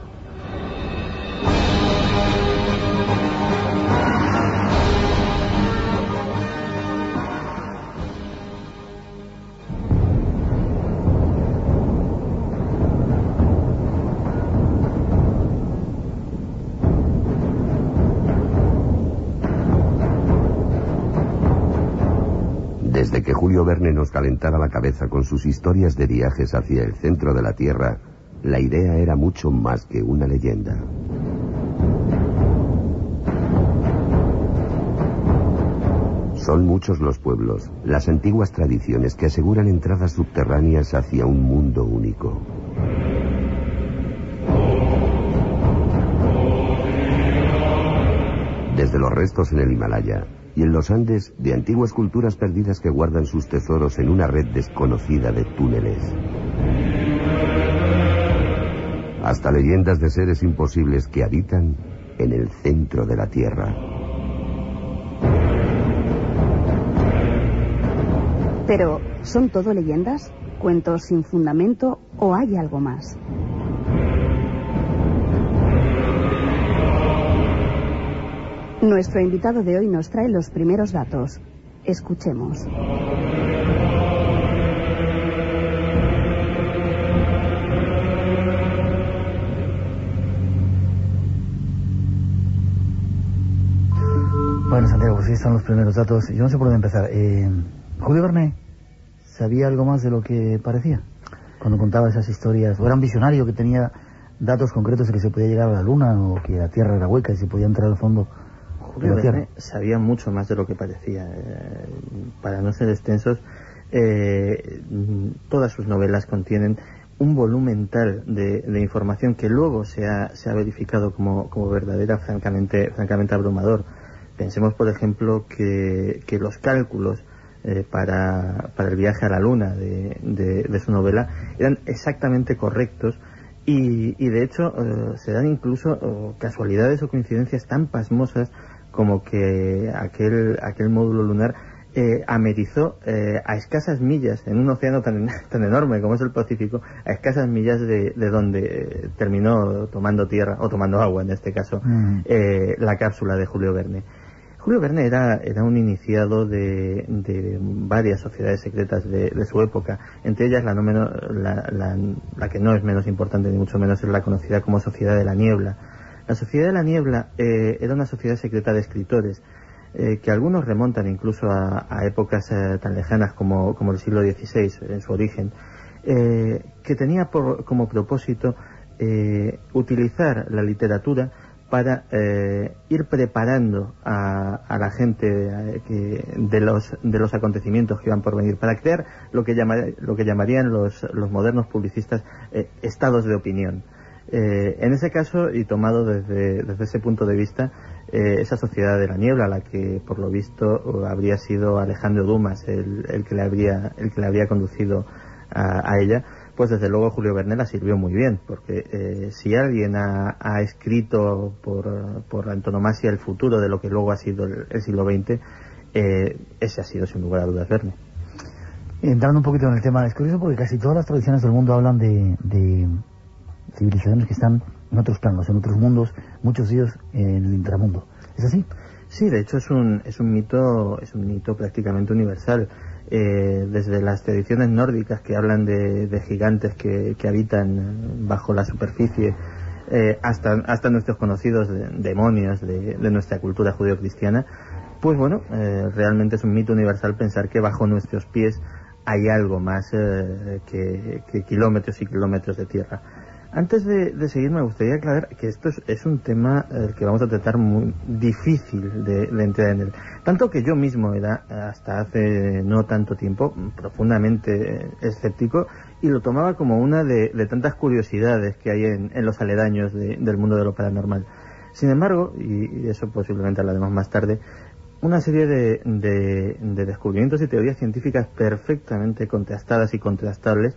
Desde que Julio Verne nos calentara la cabeza con sus historias de viajes hacia el centro de la Tierra, la idea era mucho más que una leyenda. Son muchos los pueblos, las antiguas tradiciones que aseguran entradas subterráneas hacia un mundo único. Desde los restos en el Himalaya y en los Andes, de antiguas culturas perdidas que guardan sus tesoros en una red desconocida de túneles, hasta leyendas de seres imposibles que habitan en el centro de la Tierra. Pero, ¿son todo leyendas? ¿Cuentos sin fundamento o hay algo más? Nuestro invitado de hoy nos trae los primeros datos. Escuchemos. Bueno, Santiago, pues ahí están los primeros datos. Yo no sé por dónde empezar. Eh, Julio Verne, ¿sabía algo más de lo que parecía cuando contaba esas historias? ¿O era un visionario que tenía datos concretos de que se podía llegar a la Luna o que la Tierra era hueca y se podía entrar al fondo? Julio Verne sabía mucho más de lo que parecía. Eh, para no ser extensos, eh, todas sus novelas contienen un volumen tal de, de información que luego se ha, se ha verificado como, como verdadera, francamente, francamente abrumador. Pensemos, por ejemplo, que, que los cálculos eh, para, para el viaje a la Luna de, de, de su novela eran exactamente correctos y, y de hecho eh, se dan incluso eh, casualidades o coincidencias tan pasmosas como que aquel, aquel módulo lunar eh, amerizó eh, a escasas millas, en un océano tan, tan enorme como es el Pacífico, a escasas millas de, de donde eh, terminó tomando tierra, o tomando agua en este caso, mm. eh, la cápsula de Julio Verne. Julio Verne era, era un iniciado de, de varias sociedades secretas de, de su época, entre ellas la, no menos, la, la, la que no es menos importante ni mucho menos es la conocida como Sociedad de la Niebla. La Sociedad de la Niebla eh, era una sociedad secreta de escritores, eh, que algunos remontan incluso a, a épocas eh, tan lejanas como, como el siglo dieciséis, en su origen, eh, que tenía por, como propósito eh, utilizar la literatura para eh, ir preparando a, a la gente eh, que, de, los, de los acontecimientos que iban por venir, para crear lo que, llama, lo que llamarían los, los modernos publicistas eh, estados de opinión. Eh, en ese caso, y tomado desde, desde ese punto de vista, eh, esa Sociedad de la Niebla, a la que por lo visto habría sido Alejandro Dumas el, el, que, le habría, el que le habría conducido a, a ella, pues desde luego Julio Verne la sirvió muy bien, porque eh, si alguien ha, ha escrito por, por antonomasia el futuro de lo que luego ha sido el, el siglo veinte, eh, ese ha sido sin lugar a dudas Verne. Entrando un poquito en el tema, es curioso porque casi todas las tradiciones del mundo hablan de, de civilizaciones que están en otros planos, en otros mundos, muchos de ellos en el intramundo. ¿Es así? Sí, de hecho es un, es un mito, es un mito prácticamente universal. Eh, desde las tradiciones nórdicas que hablan de, de gigantes que, que habitan bajo la superficie, eh, hasta, hasta nuestros conocidos de, demonios de, de nuestra cultura judeocristiana, pues bueno, eh, realmente es un mito universal pensar que bajo nuestros pies hay algo más eh, que, que kilómetros y kilómetros de tierra. Antes de, de seguir, me gustaría aclarar que esto es, es un tema eh, que vamos a tratar muy difícil de, de entrar en él. Tanto que yo mismo era, hasta hace no tanto tiempo, profundamente escéptico y lo tomaba como una de, de tantas curiosidades que hay en, en los aledaños de, del mundo de lo paranormal. Sin embargo, y, y eso posiblemente hablaremos más tarde, una serie de, de, de descubrimientos y teorías científicas perfectamente contrastadas y contrastables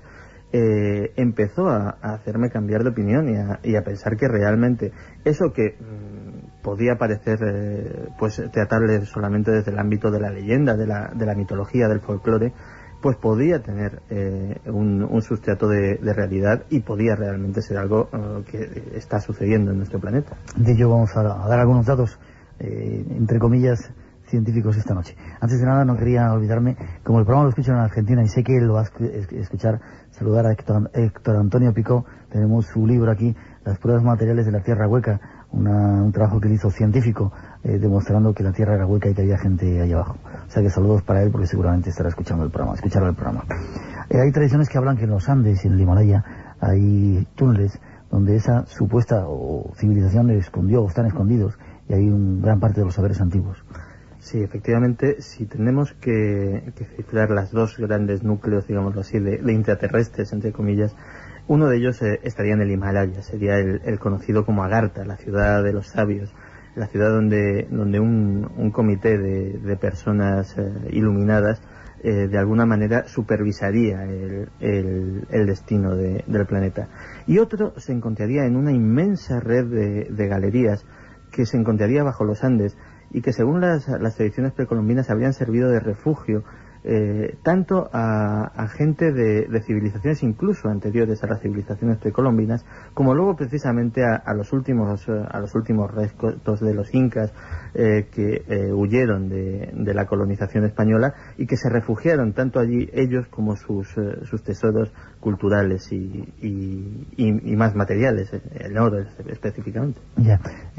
Eh, empezó a, a hacerme cambiar de opinión y a, y a pensar que realmente eso que mmm, podía parecer eh, pues tratable solamente desde el ámbito de la leyenda, de la, de la mitología, del folclore, pues podía tener eh, un, un sustrato de, de realidad y podía realmente ser algo eh, que está sucediendo en nuestro planeta. De ello vamos a, a dar algunos datos, eh, entre comillas, científicos esta noche. Antes de nada, no quería olvidarme, como el programa lo escuchan en Argentina y sé que él lo va a escuchar, saludar a Héctor, Héctor Antonio Picó. Tenemos su libro aquí, Las pruebas materiales de la Tierra hueca, una, un trabajo que él hizo científico, eh, demostrando que la Tierra era hueca y que había gente ahí abajo. O sea que saludos para él, porque seguramente estará escuchando el programa, escuchará el programa. Eh, hay tradiciones que hablan que en los Andes y en el Himalaya hay túneles donde esa supuesta o civilización escondió o están escondidos, y hay un gran parte de los saberes antiguos. Sí, efectivamente, si tenemos que, que cifrar las dos grandes núcleos, digámoslo así, de, de intraterrestres, entre comillas, uno de ellos eh, estaría en el Himalaya, sería el, el conocido como Agartha, la ciudad de los sabios, la ciudad donde, donde un, un comité de, de personas eh, iluminadas eh, de alguna manera supervisaría el, el, el destino de, del planeta. Y otro se encontraría en una inmensa red de, de galerías que se encontraría bajo los Andes y que según las, las tradiciones precolombinas habrían servido de refugio eh, tanto a, a gente de, de civilizaciones incluso anteriores a las civilizaciones precolombinas, como luego precisamente a, a los últimos a los últimos restos de los incas eh, que eh, huyeron de, de la colonización española y que se refugiaron tanto allí ellos como sus, eh, sus tesoros culturales y, y, y, y más materiales, el oro específicamente. Ya.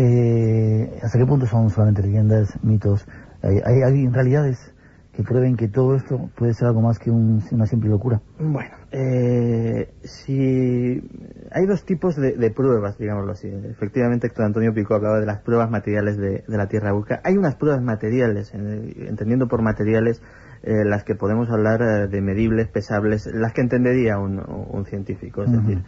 Eh, ¿Hasta qué punto son solamente leyendas, mitos? ¿Hay, hay, hay realidades que prueben que todo esto puede ser algo más que un, una simple locura? Bueno, eh, si hay dos tipos de, de pruebas, digámoslo así. Efectivamente, Héctor Antonio Picó hablaba de las pruebas materiales de, de la Tierra hueca. Hay unas pruebas materiales, eh, entendiendo por materiales eh, las que podemos hablar eh, de medibles, pesables, las que entendería un, un científico. Es uh-huh. decir,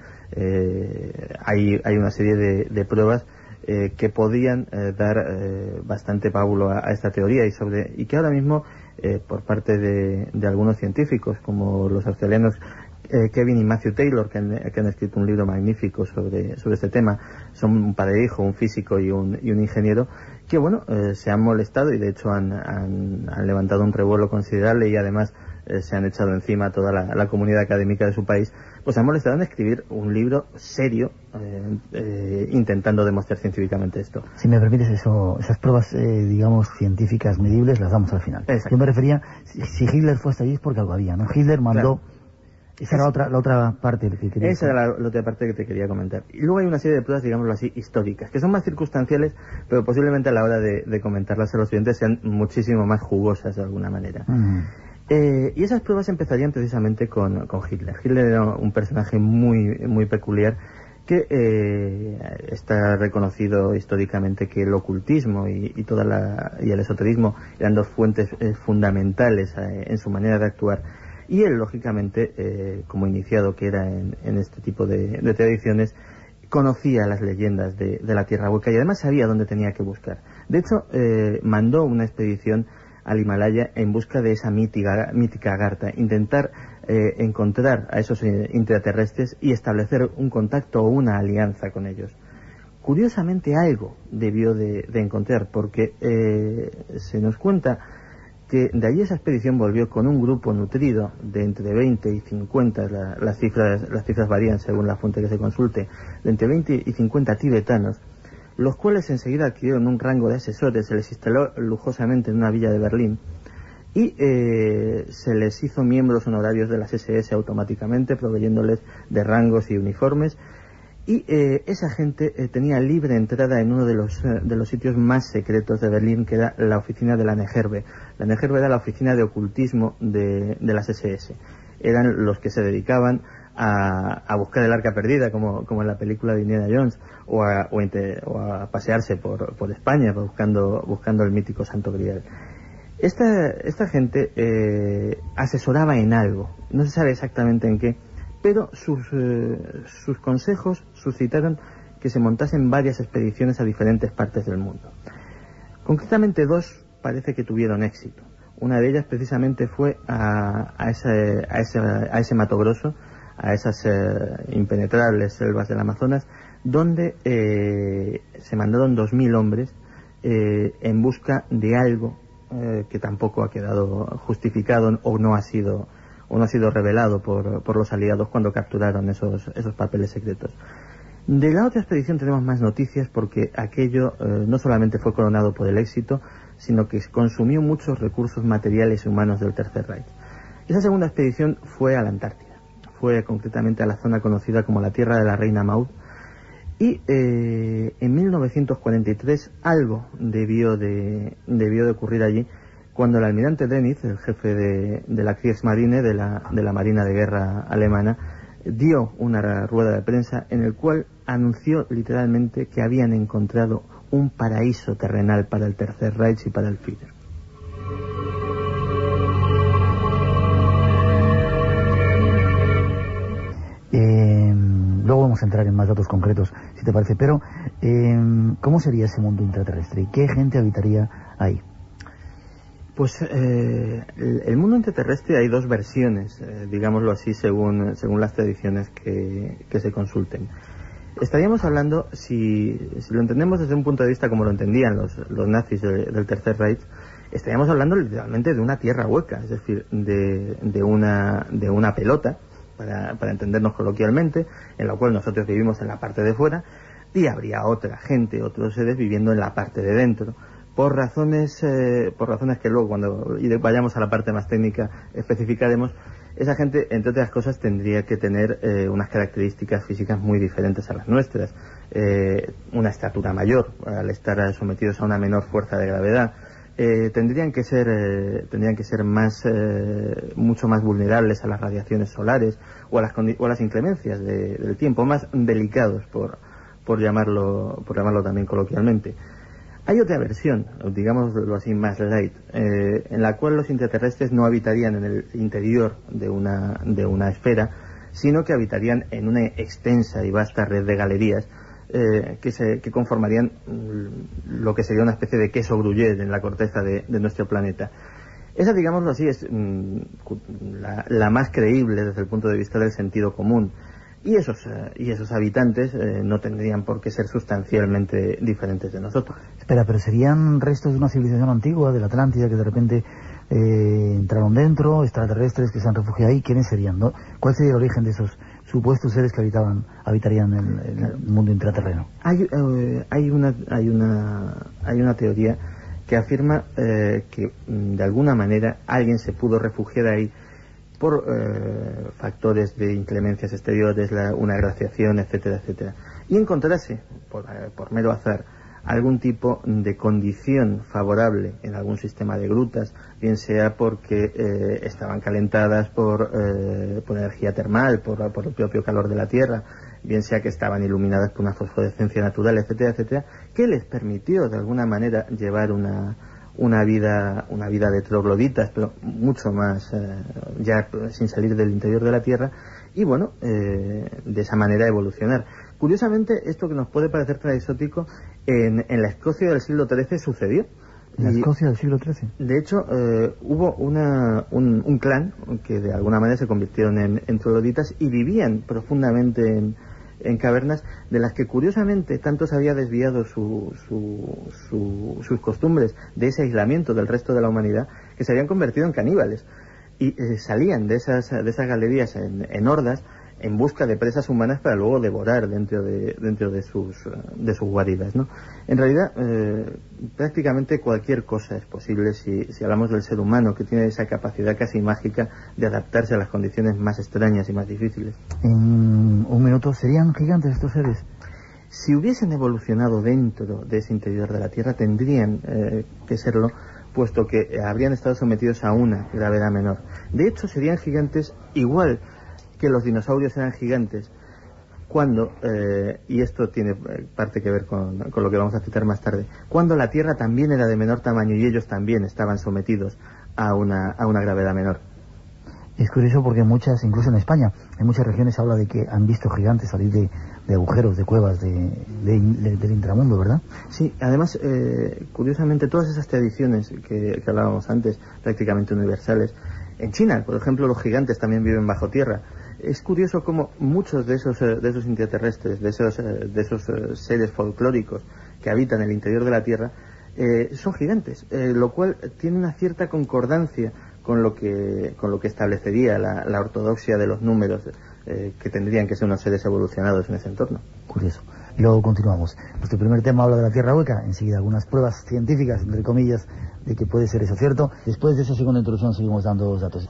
eh, hay, hay una serie de, de pruebas eh, que podían eh, dar eh, bastante pábulo a, a esta teoría y sobre y que ahora mismo Eh, por parte de, de algunos científicos como los australianos eh, Kevin y Matthew Taylor, que han, que han escrito un libro magnífico sobre, sobre este tema. Son un padre e hijo, un físico y un, y un ingeniero, que bueno, eh, se han molestado y de hecho han, han, han levantado un revuelo considerable y además eh, se han echado encima a toda la, la comunidad académica de su país, pues se han molestado en escribir un libro serio eh, eh, intentando demostrar científicamente esto. Si me permites, eso, esas pruebas, eh, digamos, científicas medibles las damos al final. Exacto. Yo me refería, si, si Hitler fue hasta allí es porque algo había, ¿no? Hitler mandó... Claro. Esa era la otra, la otra parte que quería Esa era la, la otra parte que te quería comentar. Y luego hay una serie de pruebas, digámoslo así, históricas, que son más circunstanciales, pero posiblemente a la hora de, de comentarlas a los oyentes sean muchísimo más jugosas de alguna manera. Uh-huh. Eh, y esas pruebas empezarían precisamente con, con Hitler. Hitler era un personaje muy, muy peculiar que eh, está reconocido históricamente que el ocultismo y, y, toda la, y el esoterismo eran dos fuentes eh, fundamentales eh, en su manera de actuar. Y él, lógicamente, eh, como iniciado que era en, en este tipo de, de tradiciones, conocía las leyendas de, de la Tierra hueca y además sabía dónde tenía que buscar. De hecho, eh, mandó una expedición al Himalaya en busca de esa mítica, mítica Agartha, intentar eh, encontrar a esos eh, intraterrestres y establecer un contacto o una alianza con ellos. Curiosamente, algo debió de, de encontrar, porque eh, se nos cuenta que de allí esa expedición volvió con un grupo nutrido de entre veinte y cincuenta, la, las cifras las cifras varían según la fuente que se consulte, de entre veinte y cincuenta tibetanos, los cuales enseguida adquirieron un rango de asesores, se les instaló lujosamente en una villa de Berlín y eh, se les hizo miembros honorarios de las ese ese automáticamente, proveyéndoles de rangos y uniformes. Y eh, esa gente eh, tenía libre entrada en uno de los, eh, de los sitios más secretos de Berlín, que era la oficina de la Negerbe. La Negerbe era la oficina de ocultismo de, de las ese ese. Eran los que se dedicaban a, a buscar el arca perdida, como, como en la película de Indiana Jones, o a, o inter, o a pasearse por, por España buscando, buscando el mítico Santo Grial. Esta, esta gente eh, asesoraba en algo, no se sabe exactamente en qué, pero sus, eh, sus consejos suscitaron que se montasen varias expediciones a diferentes partes del mundo. Concretamente dos parece que tuvieron éxito. Una de ellas precisamente fue a, a, ese, a, ese, a ese Mato Grosso, a esas eh, impenetrables selvas del Amazonas, donde eh, se mandaron dos mil hombres eh, en busca de algo eh, que tampoco ha quedado justificado o no ha sido... o no ha sido revelado por, por los aliados cuando capturaron esos, esos papeles secretos. De la otra expedición tenemos más noticias porque aquello eh, no solamente fue coronado por el éxito, sino que consumió muchos recursos materiales y humanos del Tercer Reich. Esa segunda expedición fue a la Antártida, fue concretamente a la zona conocida como la Tierra de la Reina Maud, y eh, en mil novecientos cuarenta y tres algo debió de, debió de ocurrir allí, cuando el almirante Dönitz, el jefe de, de la Kriegsmarine, de la, de la Marina de Guerra alemana, dio una rueda de prensa en el cual anunció literalmente que habían encontrado un paraíso terrenal para el Tercer Reich y para el Führer. Eh, luego vamos a entrar en más datos concretos, si te parece, pero eh, ¿cómo sería ese mundo intraterrestre y qué gente habitaría ahí? Pues eh, el, el mundo intraterrestre hay dos versiones, eh, digámoslo así, según, según las tradiciones que, que se consulten. Estaríamos hablando, si, si lo entendemos desde un punto de vista como lo entendían los, los nazis de, del Tercer Reich, estaríamos hablando literalmente de una tierra hueca, es decir, de, de, una, de una pelota, para, para entendernos coloquialmente, en la cual nosotros vivimos en la parte de fuera, y habría otra gente, otros seres viviendo en la parte de dentro. Por razones, eh, por razones que luego, cuando vayamos a la parte más técnica, especificaremos, esa gente, entre otras cosas, tendría que tener eh, unas características físicas muy diferentes a las nuestras. Eh, una estatura mayor, al estar sometidos a una menor fuerza de gravedad. Eh, tendrían que ser, eh, tendrían que ser más, eh, mucho más vulnerables a las radiaciones solares o a las, o a las inclemencias de, del tiempo, más delicados, por, por llamarlo, por llamarlo también coloquialmente. Hay otra versión, digámoslo así, más light, eh, en la cual los intraterrestres no habitarían en el interior de una, de una esfera, sino que habitarían en una extensa y vasta red de galerías eh, que, se, que conformarían lo que sería una especie de queso gruyère en la corteza de, de nuestro planeta. Esa, digámoslo así, es mm, la, la más creíble desde el punto de vista del sentido común. Y esos, eh, y esos habitantes eh, no tendrían por qué ser sustancialmente diferentes de nosotros. Espera, pero ¿serían restos de una civilización antigua, de la Atlántida, que de repente eh, entraron dentro, extraterrestres que se han refugiado ahí? ¿Quiénes serían, no? ¿Cuál sería el origen de esos supuestos seres que habitaban habitarían el, el mundo intraterreno? Hay, eh, hay, una, hay, una, hay una teoría que afirma eh, que de alguna manera alguien se pudo refugiar ahí por eh, factores de inclemencias exteriores, la, una glaciación, etcétera, etcétera, y encontrarse, por, eh, por mero azar, algún tipo de condición favorable en algún sistema de grutas, bien sea porque eh, estaban calentadas por, eh, por energía termal, por, por el propio calor de la Tierra, bien sea que estaban iluminadas por una fosforescencia natural, etcétera, etcétera, que les permitió de alguna manera llevar una una vida una vida de trogloditas, pero mucho más eh, ya sin salir del interior de la Tierra, y bueno, eh, de esa manera evolucionar. Curiosamente, esto que nos puede parecer tan exótico, en, en la Escocia del siglo trece sucedió. ¿En la Escocia del siglo trece? De hecho, eh, hubo una, un, un clan que de alguna manera se convirtieron en, en trogloditas y vivían profundamente en en cavernas, de las que curiosamente tanto se había desviado su, su, su, sus costumbres de ese aislamiento del resto de la humanidad, que se habían convertido en caníbales y eh, salían de esas, de esas galerías en, en hordas en busca de presas humanas para luego devorar dentro de, dentro de sus, de sus guaridas, ¿no? En realidad, eh, prácticamente cualquier cosa es posible si, si hablamos del ser humano, que tiene esa capacidad casi mágica de adaptarse a las condiciones más extrañas y más difíciles. En un minuto, ¿serían gigantes estos seres? Si hubiesen evolucionado dentro de ese interior de la Tierra, tendrían eh, que serlo, puesto que habrían estado sometidos a una gravedad menor. De hecho, serían gigantes igual que los dinosaurios eran gigantes cuando, eh, y esto tiene parte que ver con, con lo que vamos a citar más tarde, cuando la Tierra también era de menor tamaño y ellos también estaban sometidos a una, a una gravedad menor. Es curioso porque muchas, incluso en España, en muchas regiones se habla de que han visto gigantes salir de, de agujeros, de cuevas, de, de, de, del intramundo, ¿verdad? Sí, además, eh, curiosamente, todas esas tradiciones que, que hablábamos antes, prácticamente universales, en China, por ejemplo, los gigantes también viven bajo tierra. Es curioso cómo muchos de esos, de esos intraterrestres, de esos, de esos seres folclóricos que habitan el interior de la Tierra, eh, son gigantes, eh, lo cual tiene una cierta concordancia con lo que, con lo que establecería la, la ortodoxia de los números, eh, que tendrían que ser unos seres evolucionados en ese entorno. Curioso. y luego continuamos. Nuestro primer tema habla de la Tierra hueca, enseguida algunas pruebas científicas, entre comillas, de que puede ser eso cierto. Después de esa segunda introducción seguimos dando los datos.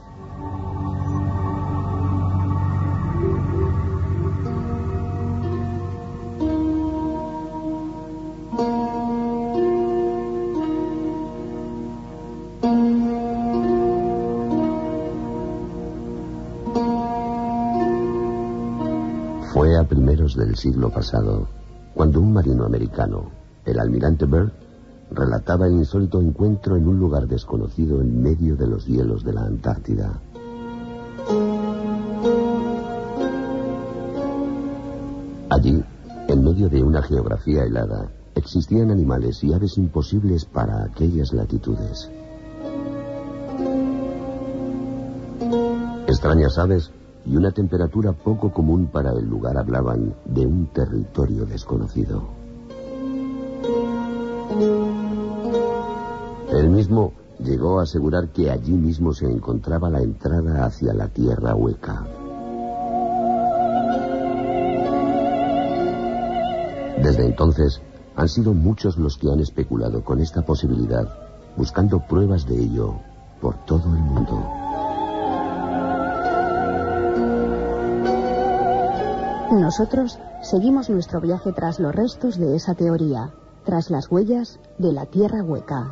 Fue a primeros del siglo pasado, cuando un marino americano, el almirante Byrd, relataba el insólito encuentro en un lugar desconocido en medio de los hielos de la Antártida. Allí, en medio de una geografía helada, existían animales y aves imposibles para aquellas latitudes. Extrañas aves y una temperatura poco común para el lugar hablaban de un territorio desconocido. Él mismo llegó a asegurar que allí mismo se encontraba la entrada hacia la Tierra hueca. Desde entonces, han sido muchos los que han especulado con esta posibilidad, buscando pruebas de ello por todo el mundo. Nosotros seguimos nuestro viaje tras los restos de esa teoría, tras las huellas de la Tierra hueca.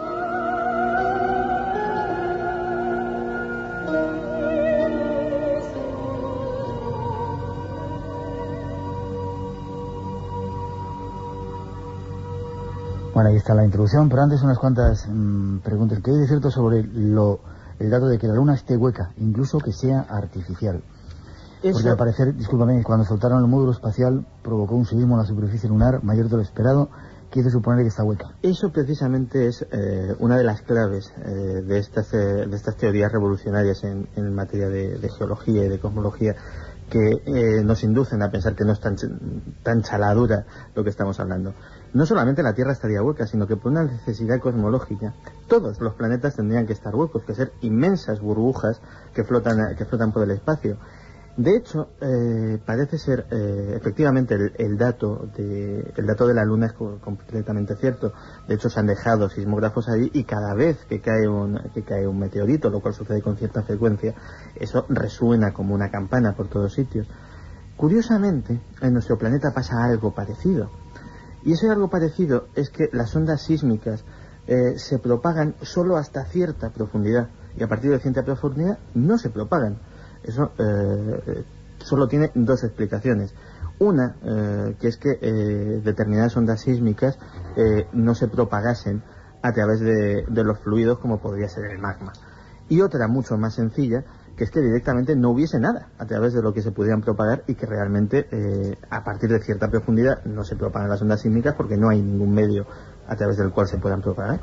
Bueno, ahí está la introducción, pero antes unas cuantas mmm, preguntas. ¿Qué hay de cierto sobre lo, el dato de que la Luna esté hueca, incluso que sea artificial? Eso... Porque al parecer, discúlpame, cuando soltaron el módulo espacial provocó un seísmo en la superficie lunar mayor de lo esperado, que hizo suponer que está hueca. Eso precisamente es eh, una de las claves eh, de, estas, eh, de estas teorías revolucionarias en, en materia de, de geología y de cosmología, que eh, nos inducen a pensar que no es tan, tan chaladura lo que estamos hablando. No solamente la Tierra estaría hueca, sino que por una necesidad cosmológica todos los planetas tendrían que estar huecos, que ser inmensas burbujas que flotan, que flotan por el espacio. De hecho, eh, parece ser eh, efectivamente el, el dato de el dato de la Luna es co completamente cierto. De hecho, se han dejado sismógrafos ahí y cada vez que cae un que cae un meteorito, lo cual sucede con cierta frecuencia, eso resuena como una campana por todos sitios. Curiosamente, en nuestro planeta pasa algo parecido. Y ese algo parecido es que las ondas sísmicas eh, se propagan solo hasta cierta profundidad y a partir de cierta profundidad no se propagan. Eso eh, solo tiene dos explicaciones. Una, eh, que es que eh, determinadas ondas sísmicas eh, no se propagasen a través de, de los fluidos como podría ser el magma. Y otra, mucho más sencilla, que es que directamente no hubiese nada a través de lo que se pudieran propagar y que realmente eh, a partir de cierta profundidad no se propagan las ondas sísmicas porque no hay ningún medio a través del cual se puedan propagar.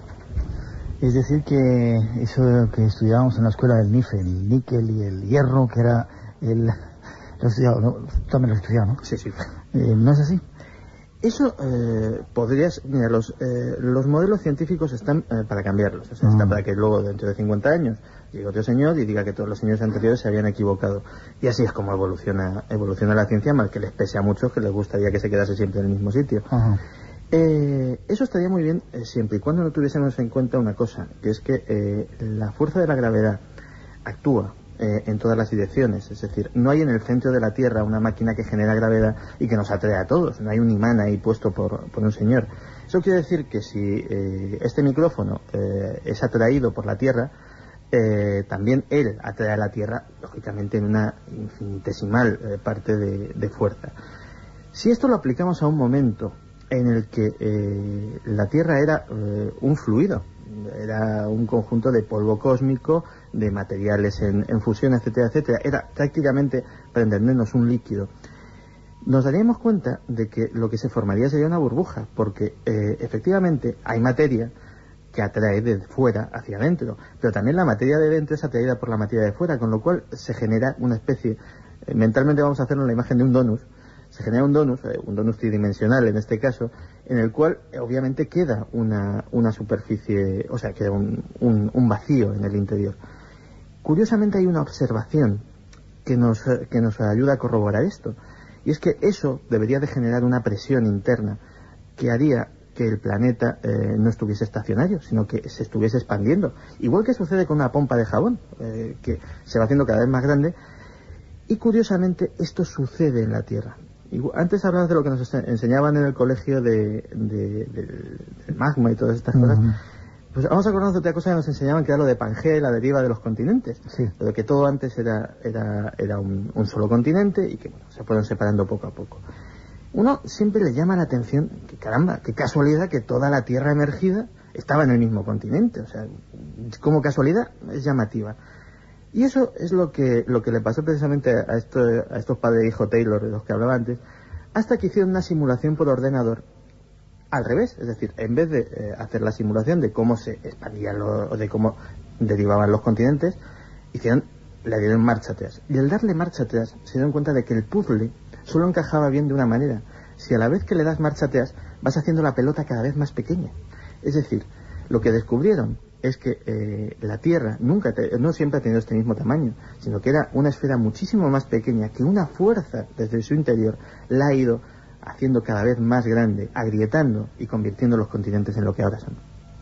Es decir, que eso que estudiábamos en la escuela del N I F E, el níquel y el hierro, que era el... Lo he estudiado, ¿no? También lo he estudiado, ¿no? Sí, sí. Eh, ¿No es así? Eso eh, podrías... Mira, los, eh, los modelos científicos están eh, para cambiarlos. O sea, mm. están para que luego, dentro de cincuenta años, llegue otro señor y diga que todos los señores anteriores se habían equivocado. Y así es como evoluciona evoluciona la ciencia, mal que les pese a muchos que les gustaría que se quedase siempre en el mismo sitio. Ajá. Eh, eso estaría muy bien eh, siempre y cuando no tuviésemos en cuenta una cosa, que es que eh, la fuerza de la gravedad actúa eh, en todas las direcciones. Es decir, no hay en el centro de la Tierra una máquina que genera gravedad y que nos atrae a todos. No hay un imán ahí puesto por, por un señor. Eso quiere decir que si eh, este micrófono eh, es atraído por la Tierra, eh, también él atrae a la Tierra, lógicamente en una infinitesimal eh, parte de, de fuerza. Si esto lo aplicamos a un momento en el que eh, la Tierra era eh, un fluido, era un conjunto de polvo cósmico, de materiales en, en fusión, etcétera, etcétera, era prácticamente, para entendernos, un líquido, nos daríamos cuenta de que lo que se formaría sería una burbuja, porque eh, efectivamente hay materia que atrae de fuera hacia adentro, pero también la materia de dentro es atraída por la materia de fuera, con lo cual se genera una especie, eh, mentalmente vamos a hacernos la imagen de un donus. Se genera un donus, eh, un donus tridimensional en este caso, en el cual eh, obviamente queda una, una superficie, o sea, queda un, un, un vacío en el interior. Curiosamente hay una observación que nos, que nos ayuda a corroborar esto, Y es que eso debería de generar una presión interna que haría que el planeta eh, no estuviese estacionario, sino que se estuviese expandiendo. Igual que sucede con una pompa de jabón, eh, que se va haciendo cada vez más grande. Y curiosamente esto sucede en la Tierra. Antes hablabas de lo que nos enseñaban en el colegio de, de, de, del magma y todas estas uh-huh. cosas. Pues vamos a acordarnos de otra cosa que nos enseñaban, que era lo de Pangea, la deriva de los continentes. Sí. Lo de que todo antes era, era, era un, un solo continente y que bueno, se fueron separando poco a poco. Uno siempre le llama la atención que, caramba, qué casualidad que toda la Tierra emergida estaba en el mismo continente. O sea, como casualidad es llamativa. Y eso es lo que lo que le pasó precisamente a, esto, a estos padre e hijo Taylor, de los que hablaba antes, hasta que hicieron una simulación por ordenador al revés. Es decir, en vez de eh, hacer la simulación de cómo se expandían los, o de cómo derivaban los continentes, hicieron, le dieron marcha atrás. Y al darle marcha atrás se dieron cuenta de que el puzzle solo encajaba bien de una manera: si a la vez que le das marcha atrás vas haciendo la pelota cada vez más pequeña. Es decir, lo que descubrieron es que eh, la Tierra nunca te, no siempre ha tenido este mismo tamaño, sino que era una esfera muchísimo más pequeña, que una fuerza desde su interior la ha ido haciendo cada vez más grande, agrietando y convirtiendo los continentes en lo que ahora son.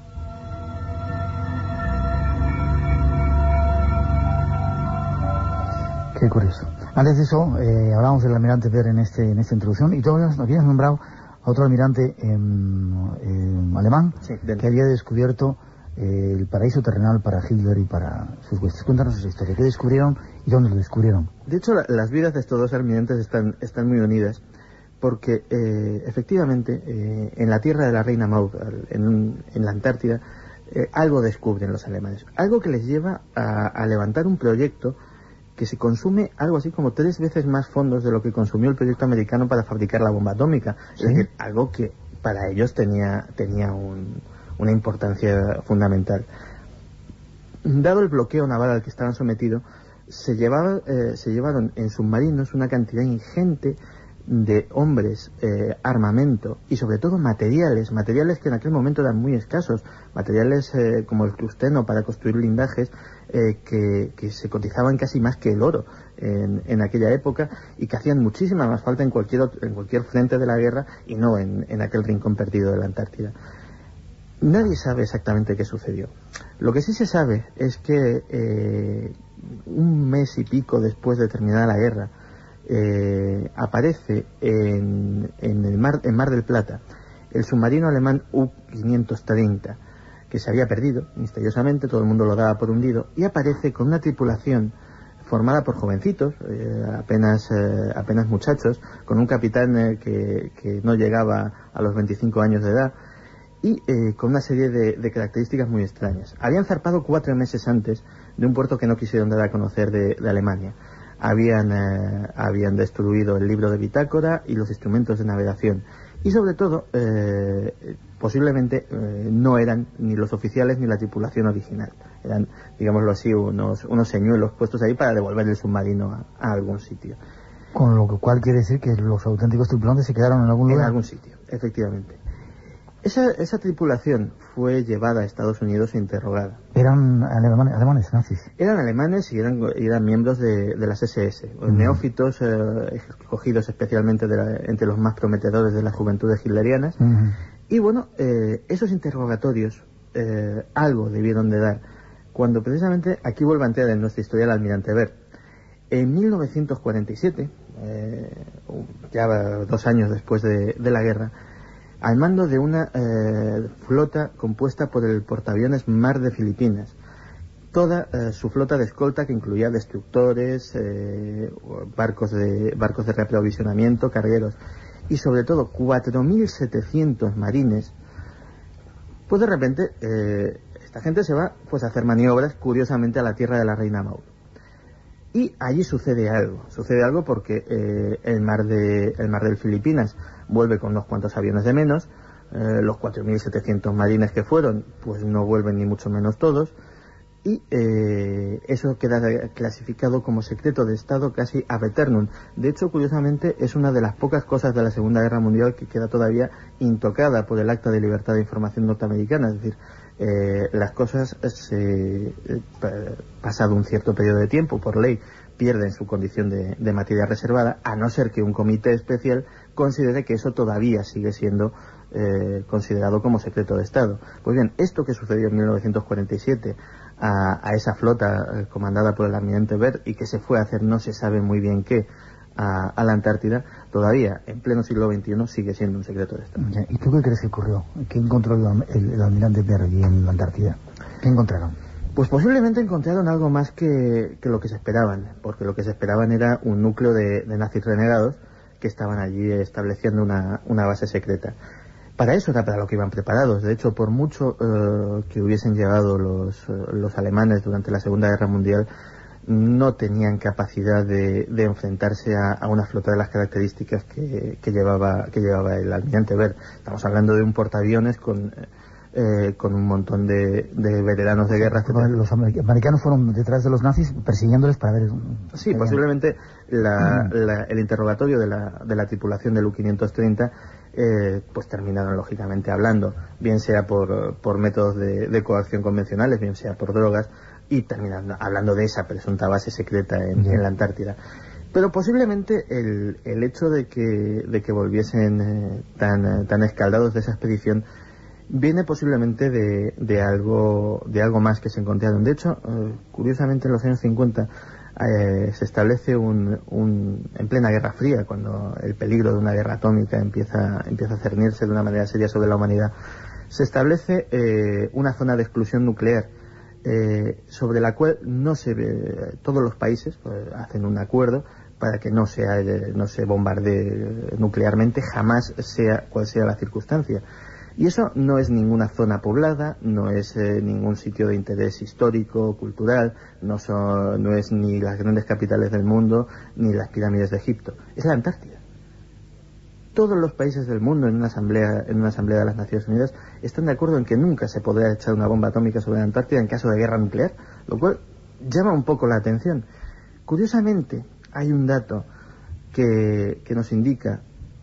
Qué curioso. Antes de eso, eh, hablábamos del almirante Byrd en, este, en esta introducción, y tú nos habías nombrado a otro almirante eh, eh, alemán sí, que había descubierto eh, el paraíso terrenal para Hitler y para sus huestes. Cuéntanos esa historia. ¿Qué descubrieron y dónde lo descubrieron? De hecho, la, las vidas de estos dos almirantes están, están muy unidas, porque eh, efectivamente eh, en la tierra de la Reina Maud, en, en la Antártida, eh, algo descubren los alemanes. Algo que les lleva a, a levantar un proyecto que se consume algo así como tres veces más fondos de lo que consumió el proyecto americano para fabricar la bomba atómica. ¿Sí? Es decir, algo que para ellos tenía, tenía un, una importancia fundamental. Dado el bloqueo naval al que estaban sometidos, se, llevaba, eh, se llevaron en submarinos una cantidad ingente de hombres, eh, armamento y sobre todo materiales, materiales que en aquel momento eran muy escasos, materiales eh, como el tungsteno para construir blindajes, eh, que, que se cotizaban casi más que el oro en, en aquella época, y que hacían muchísima más falta en cualquier otro, en cualquier frente de la guerra, y no en, en aquel rincón perdido de la Antártida. Nadie sabe exactamente qué sucedió. Lo que sí se sabe es que eh, un mes y pico después de terminar la guerra, Eh, aparece en, en el mar, en Mar del Plata el submarino alemán U quinientos treinta, que se había perdido misteriosamente, todo el mundo lo daba por hundido, y aparece con una tripulación formada por jovencitos, eh, apenas eh, apenas muchachos, con un capitán eh, que, que no llegaba a los veinticinco años de edad, y eh, con una serie de, de características muy extrañas. Habían zarpado cuatro meses antes de un puerto que no quisieron dar a conocer de, de Alemania. Habían, eh, habían destruido el libro de bitácora y los instrumentos de navegación. Y sobre todo, eh, posiblemente eh, no eran ni los oficiales ni la tripulación original. Eran, digámoslo así, unos, unos señuelos puestos ahí para devolver el submarino a, a algún sitio. Con lo cual quiere decir que los auténticos tripulantes se quedaron en algún lugar. En algún sitio, efectivamente. Esa, esa tripulación fue llevada a Estados Unidos e interrogada. ¿Eran alemanes, alemanes nazis? Eran alemanes y eran, eran miembros de, de las ese ese, uh-huh. neófitos, eh, escogidos especialmente de la, entre los más prometedores de las juventudes hitlerianas. Uh-huh. Y bueno, eh, esos interrogatorios eh, algo debieron de dar, cuando precisamente aquí vuelve a entrar en nuestra historia el almirante Byrd. En mil novecientos cuarenta y siete, eh, ya dos años después de, de la guerra, al mando de una eh, flota compuesta por el portaaviones Mar de Filipinas, toda eh, su flota de escolta, que incluía destructores, eh, barcos de barcos de reaprovisionamiento, cargueros y sobre todo cuatro mil setecientos marines, pues de repente eh, esta gente se va pues a hacer maniobras, curiosamente, a la tierra de la Reina Maud. Y allí sucede algo, sucede algo porque eh, el mar de el mar de Filipinas vuelve con unos cuantos aviones de menos, eh, los cuatro mil setecientos marines que fueron, pues no vuelven ni mucho menos todos, y eh, eso queda clasificado como secreto de Estado casi ad eternum. De hecho, curiosamente, es una de las pocas cosas de la Segunda Guerra Mundial que queda todavía intocada por el Acta de Libertad de Información norteamericana, es decir, Eh, las cosas, se, eh, pasado un cierto periodo de tiempo, por ley, pierden su condición de, de materia reservada, a no ser que un comité especial considere que eso todavía sigue siendo eh, considerado como secreto de Estado. Pues bien, esto que sucedió en mil novecientos cuarenta y siete a, a esa flota eh, comandada por el almirante Byrd y que se fue a hacer no se sabe muy bien qué a, a la Antártida, todavía en pleno siglo veintiuno sigue siendo un secreto de Estado. ¿Y tú qué crees que ocurrió? ¿Qué encontró el, el, el almirante Byrd allí en la Antártida? ¿Qué encontraron? Pues posiblemente encontraron algo más que, que lo que se esperaban, porque lo que se esperaban era un núcleo de, de nazis renegados que estaban allí estableciendo una, una base secreta. Para eso era para lo que iban preparados. De hecho, por mucho eh, que hubiesen llegado los, los alemanes durante la Segunda Guerra Mundial, no tenían capacidad de, de enfrentarse a, a una flota de las características que, que, llevaba, que llevaba el almirante Byrd. Estamos hablando de un portaaviones con... Eh, con un montón de, de veteranos de guerra. Los americanos fueron detrás de los nazis persiguiéndoles para ver... Sí, posiblemente la, la, el interrogatorio de la, de la tripulación del U quinientos treinta eh, pues terminaron lógicamente hablando, bien sea por, por métodos de, de coacción convencionales, bien sea por drogas, y terminaron hablando de esa presunta base secreta en, en la Antártida. Pero posiblemente el, el hecho de que, de que volviesen eh, tan, tan escaldados de esa expedición viene posiblemente de, de algo de algo más que se encontraron. De hecho, eh, curiosamente en los años cincuenta eh, se establece un, un en plena Guerra Fría, cuando el peligro de una guerra atómica empieza empieza a cernirse de una manera seria sobre la humanidad, se establece eh, una zona de exclusión nuclear eh, sobre la cual no se eh, todos los países eh, hacen un acuerdo para que no sea eh, no se bombardee nuclearmente, jamás sea cual sea la circunstancia. Y eso no es ninguna zona poblada, no es eh, ningún sitio de interés histórico, cultural, no, son, no es ni las grandes capitales del mundo, ni las pirámides de Egipto. Es la Antártida. Todos los países del mundo en una asamblea, en una asamblea de las Naciones Unidas están de acuerdo en que nunca se podrá echar una bomba atómica sobre la Antártida en caso de guerra nuclear, lo cual llama un poco la atención. Curiosamente, hay un dato que, que nos indica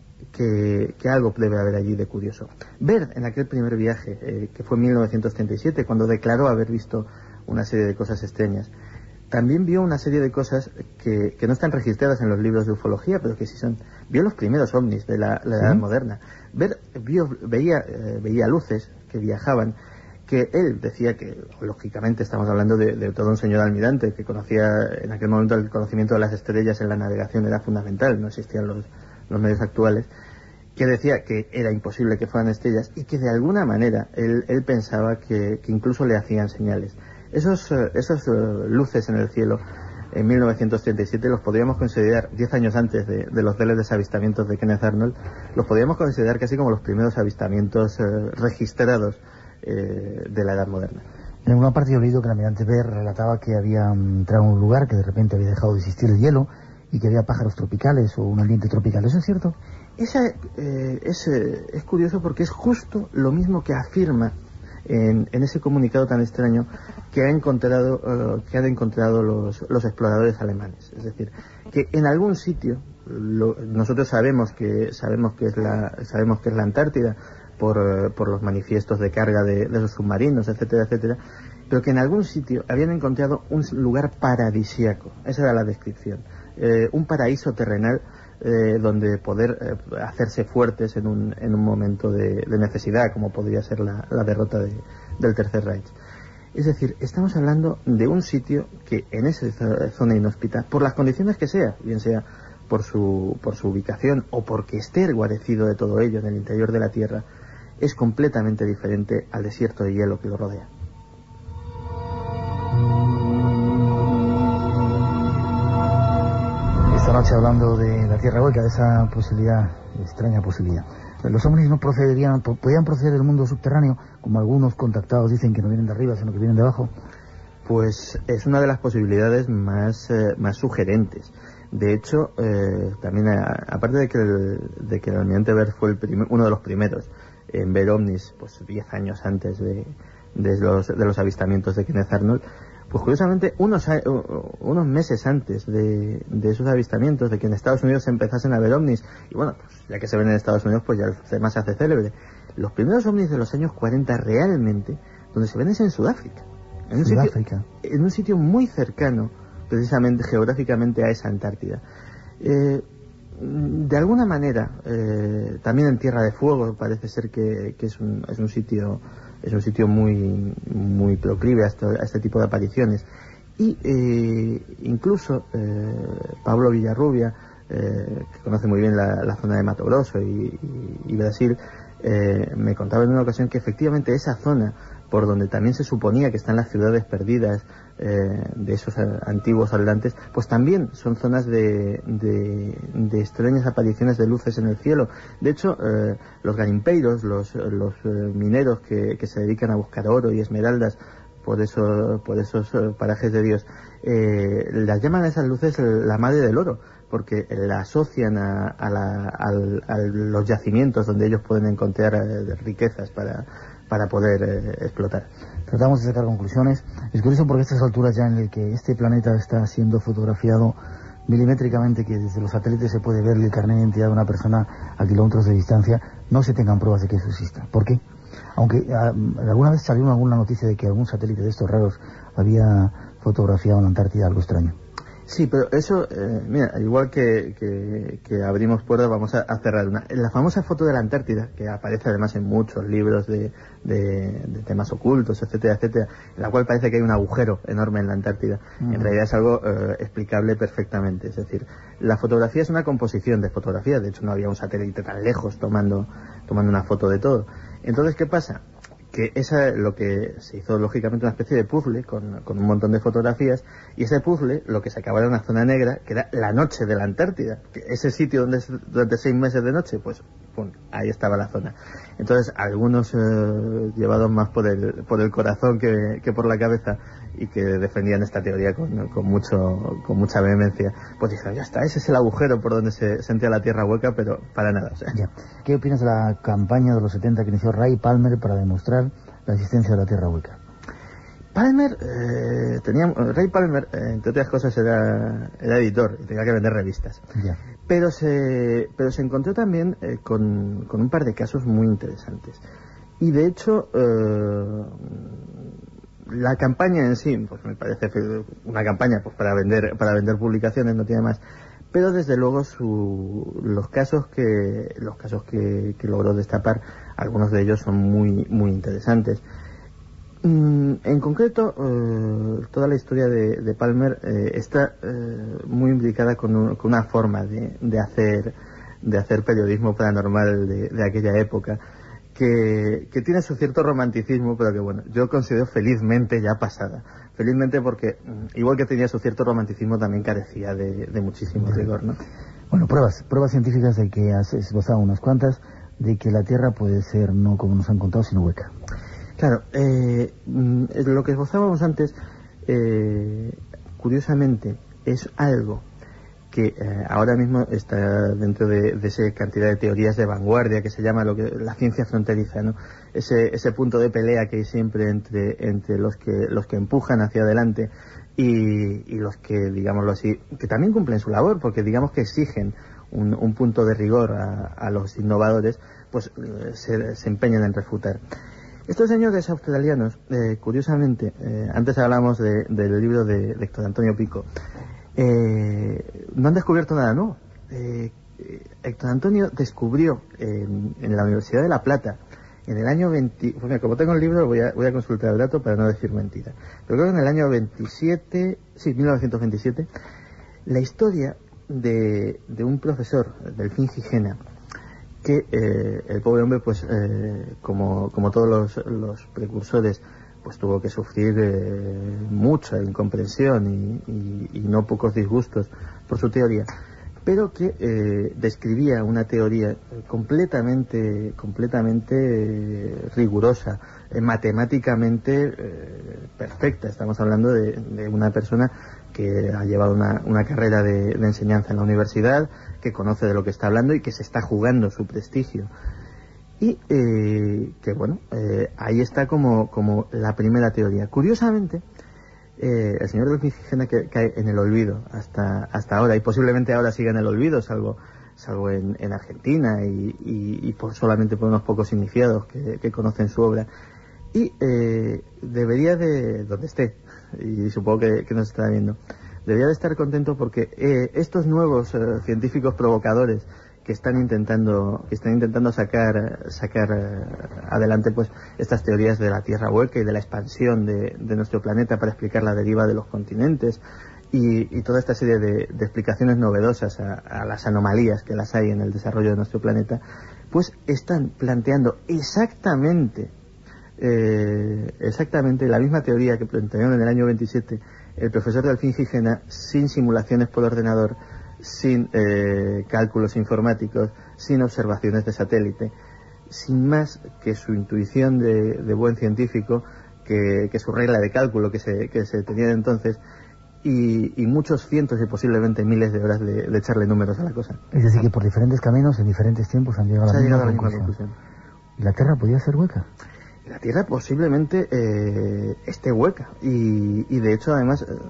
Que, que algo debe haber allí de curioso. Byrd, en aquel primer viaje, eh, que fue en mil novecientos treinta y siete, cuando declaró haber visto una serie de cosas extrañas, también vio una serie de cosas que, que no están registradas en los libros de ufología, pero que sí son. Vio los primeros ovnis de la, la edad ¿Sí? moderna. Byrd vio, veía, eh, veía luces que viajaban, que él decía que, lógicamente, estamos hablando de, de todo un señor almirante que conocía, en aquel momento el conocimiento de las estrellas en la navegación era fundamental, no existían los los medios actuales, que decía que era imposible que fueran estrellas y que de alguna manera él, él pensaba que, que incluso le hacían señales. Esos, uh, esos uh, luces en el cielo en mil novecientos treinta y siete los podríamos considerar, diez años antes de, de los célebres avistamientos de Kenneth Arnold, los podríamos considerar casi como los primeros avistamientos uh, registrados eh, de la edad moderna. En alguna parte yo he leído que el almirante Byrd relataba que había entrado a un lugar que de repente había dejado de existir el hielo y que había pájaros tropicales o un ambiente tropical. ¿Eso es cierto? Esa, eh, es, eh, es curioso porque es justo lo mismo que afirma en, en ese comunicado tan extraño que, ha encontrado, uh, que han encontrado los, los exploradores alemanes. Es decir, que en algún sitio, lo, nosotros sabemos que sabemos que es la, sabemos que es la Antártida por, uh, por los manifiestos de carga de, de los submarinos, etcétera, etcétera, pero que en algún sitio habían encontrado un lugar paradisíaco. Esa era la descripción. Eh, un paraíso terrenal eh, donde poder eh, hacerse fuertes en un, en un momento de, de necesidad, como podría ser la, la derrota de, del Tercer Reich. Es decir, estamos hablando de un sitio que en esa zona inhóspita, por las condiciones que sea, bien sea por su, por su ubicación o porque esté guarecido de todo ello en el interior de la Tierra, es completamente diferente al desierto de hielo que lo rodea. Esta noche hablando de la Tierra Hueca, de esa posibilidad, extraña posibilidad. Los ovnis no procederían, podían proceder del mundo subterráneo, como algunos contactados dicen que no vienen de arriba, sino que vienen de abajo. Pues es una de las posibilidades más, eh, más sugerentes. De hecho, eh, también a, aparte de que el, de que el almirante Byrd fue el prim, uno de los primeros en ver ovnis, pues diez años antes de, de, los, de los avistamientos de Kenneth Arnold, pues curiosamente unos, unos meses antes de, de esos avistamientos, de que en Estados Unidos se empezasen a ver ovnis, y bueno, pues ya que se ven en Estados Unidos, pues ya el tema se hace célebre. Los primeros ovnis de los años cuarenta realmente, donde se ven es en Sudáfrica. En un, sitio, en un sitio muy cercano, precisamente geográficamente a esa Antártida. Eh, de alguna manera, eh, también en Tierra de Fuego parece ser que, que es, un, es un sitio es un sitio muy muy proclive a este, a este tipo de apariciones. Y eh, incluso eh, Pablo Villarrubia, eh, que conoce muy bien la, la zona de Mato Grosso y, y, y Brasil, eh, me contaba en una ocasión que efectivamente esa zona, por donde también se suponía que están las ciudades perdidas eh, de esos antiguos atlantes, pues también son zonas de, de, de extrañas apariciones de luces en el cielo. De hecho, eh, los garimpeiros, los, los eh, mineros que, que se dedican a buscar oro y esmeraldas por, eso, por esos eh, parajes de Dios, eh, las llaman a esas luces la madre del oro, porque la asocian a, a, la, a, a los yacimientos donde ellos pueden encontrar eh, riquezas para, para poder eh, explotar. Tratamos de sacar conclusiones. Es curioso porque a estas alturas ya en el que este planeta está siendo fotografiado milimétricamente, que desde los satélites se puede ver el carnet de identidad de una persona a kilómetros de distancia, no se tengan pruebas de que eso exista. ¿Por qué? Aunque a, alguna vez salió alguna noticia de que algún satélite de estos raros había fotografiado en la Antártida algo extraño. Sí, pero eso, eh, mira, igual que, que, que abrimos puertas, vamos a, a cerrar una. La famosa foto de la Antártida, que aparece además en muchos libros de, de, de temas ocultos, etcétera, etcétera, en la cual parece que hay un agujero enorme en la Antártida. Uh-huh. En realidad es algo eh, explicable perfectamente. Es decir, la fotografía es una composición de fotografías. De hecho, no había un satélite tan lejos tomando, tomando una foto de todo. Entonces, ¿qué pasa? Que esa es lo que se hizo lógicamente una especie de puzzle con, con un montón de fotografías, y ese puzzle lo que se acababa era una zona negra que era la noche de la Antártida, que ese sitio donde es durante seis meses de noche, pues pum, ahí estaba la zona. Entonces algunos eh, llevados más por el por el corazón que, que por la cabeza, y que defendían esta teoría con, con mucho con mucha vehemencia, pues dijeron, ya está, ese es el agujero por donde se sentía la tierra hueca, pero para nada. O sea. Ya. ¿Qué opinas de la campaña de los setenta que inició Ray Palmer para demostrar la existencia de la tierra hueca? Palmer, eh, tenía, Ray Palmer, eh, entre otras cosas, era, era editor y tenía que vender revistas. Ya. Pero se, pero se encontró también eh, con, con un par de casos muy interesantes. Y de hecho, eh, la campaña en sí, pues me parece una campaña pues para vender, para vender publicaciones, no tiene más. Pero desde luego su, los casos que, los casos que, que logró destapar, algunos de ellos son muy, muy interesantes. En concreto, eh, toda la historia de, de Palmer eh, está eh, muy implicada con, un, con una forma de, de hacer de hacer periodismo paranormal de, de aquella época, que, que tiene su cierto romanticismo, pero que bueno, yo considero felizmente ya pasada. Felizmente porque, igual que tenía su cierto romanticismo, también carecía de, de muchísimo rigor, ¿no? Bueno, pruebas, pruebas científicas de que has esbozado unas cuantas, de que la Tierra puede ser no como nos han contado, sino hueca. Claro, eh, lo que esbozábamos antes, eh, curiosamente, es algo que eh, ahora mismo está dentro de, de esa cantidad de teorías de vanguardia que se llama lo que la ciencia fronteriza, ¿no? Ese, ese punto de pelea que hay siempre entre, entre los que los que empujan hacia adelante y, y los que, digámoslo así, que también cumplen su labor, porque digamos que exigen un, un punto de rigor a, a los innovadores, pues eh, se, se empeñan en refutar. Estos señores australianos, eh, curiosamente, eh, antes hablamos de, del libro de, de Héctor Antonio Pico, eh, no han descubierto nada nuevo. Eh, Héctor Antonio descubrió en, en la Universidad de La Plata, en el año veinte, pues mira, como tengo el libro voy a, voy a consultar el dato para no decir mentira, pero creo que en el año veintisiete, sí, mil novecientos veintisiete, la historia de, de un profesor, Delfín Gijena, que eh, el pobre hombre, pues eh, como, como todos los, los precursores, pues tuvo que sufrir eh, mucha incomprensión y, y, y no pocos disgustos por su teoría, pero que eh, describía una teoría completamente completamente eh, rigurosa, eh, matemáticamente eh, perfecta. Estamos hablando de, de una persona que ha llevado una, una carrera de, de enseñanza en la universidad, que conoce de lo que está hablando y que se está jugando su prestigio. Y eh, que bueno, eh, ahí está como, como la primera teoría. Curiosamente, eh, el señor Delfín Gijena que cae en el olvido hasta hasta ahora, y posiblemente ahora siga en el olvido, salvo salvo en, en Argentina y, y, y por, solamente por unos pocos iniciados que, que conocen su obra. Y eh, debería de, donde esté, y supongo que, que nos estará viendo, debería de estar contento porque eh, estos nuevos eh, científicos provocadores que están intentando que están intentando sacar sacar eh, adelante pues estas teorías de la Tierra hueca y de la expansión de, de nuestro planeta para explicar la deriva de los continentes y, y toda esta serie de, de explicaciones novedosas a, a las anomalías que las hay en el desarrollo de nuestro planeta, pues están planteando exactamente eh, exactamente la misma teoría que plantearon en el año veintisiete el profesor Delfín Gijena, sin simulaciones por ordenador, sin eh, cálculos informáticos, sin observaciones de satélite, sin más que su intuición de, de buen científico, que, que su regla de cálculo que se, que se tenía de entonces, y, y muchos cientos y posiblemente miles de horas de, de echarle números a la cosa. Es decir, que por diferentes caminos, en diferentes tiempos han llegado, se a, la ha llegado a la misma misma conclusión. ¿Y la Tierra podía ser hueca? La Tierra posiblemente eh, esté hueca, y, y de hecho además... Eh,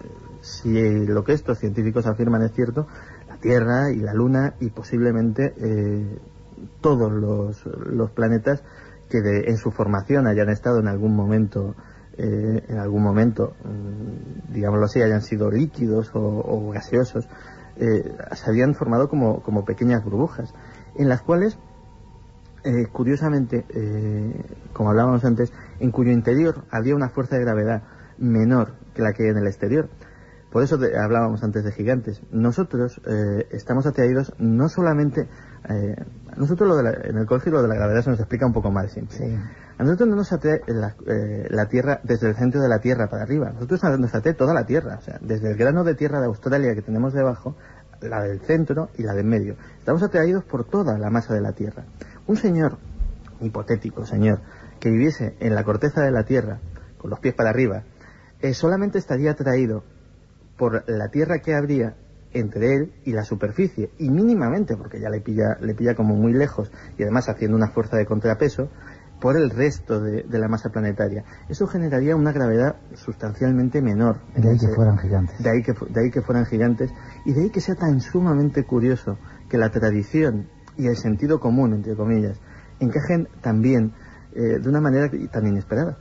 si lo que estos científicos afirman es cierto, la Tierra y la Luna y posiblemente eh, todos los, los planetas que de, en su formación hayan estado en algún momento, eh, en algún momento, mm, digámoslo así, hayan sido líquidos o, o gaseosos, eh, se habían formado como, como pequeñas burbujas, en las cuales, eh, curiosamente, eh, como hablábamos antes, en cuyo interior había una fuerza de gravedad menor que la que hay en el exterior. Por eso te, hablábamos antes de gigantes. Nosotros eh, estamos atraídos no solamente... Eh, a nosotros lo de la, en el colegio lo de la gravedad se nos explica un poco mal siempre. Sí. A nosotros no nos atrae la, eh, la Tierra desde el centro de la Tierra para arriba. A nosotros nos atrae toda la Tierra. O sea, desde el grano de tierra de Australia que tenemos debajo, la del centro y la del medio. Estamos atraídos por toda la masa de la Tierra. Un señor, hipotético señor, que viviese en la corteza de la Tierra, con los pies para arriba, eh, solamente estaría atraído por la tierra que habría entre él y la superficie, y mínimamente, porque ya le pilla, le pilla como muy lejos, y además haciendo una fuerza de contrapeso, por el resto de, de la masa planetaria. Eso generaría una gravedad sustancialmente menor. De ahí que fueran gigantes. De ahí que, de ahí que fueran gigantes, y de ahí que sea tan sumamente curioso que la tradición y el sentido común, entre comillas, encajen también eh, de una manera tan inesperada.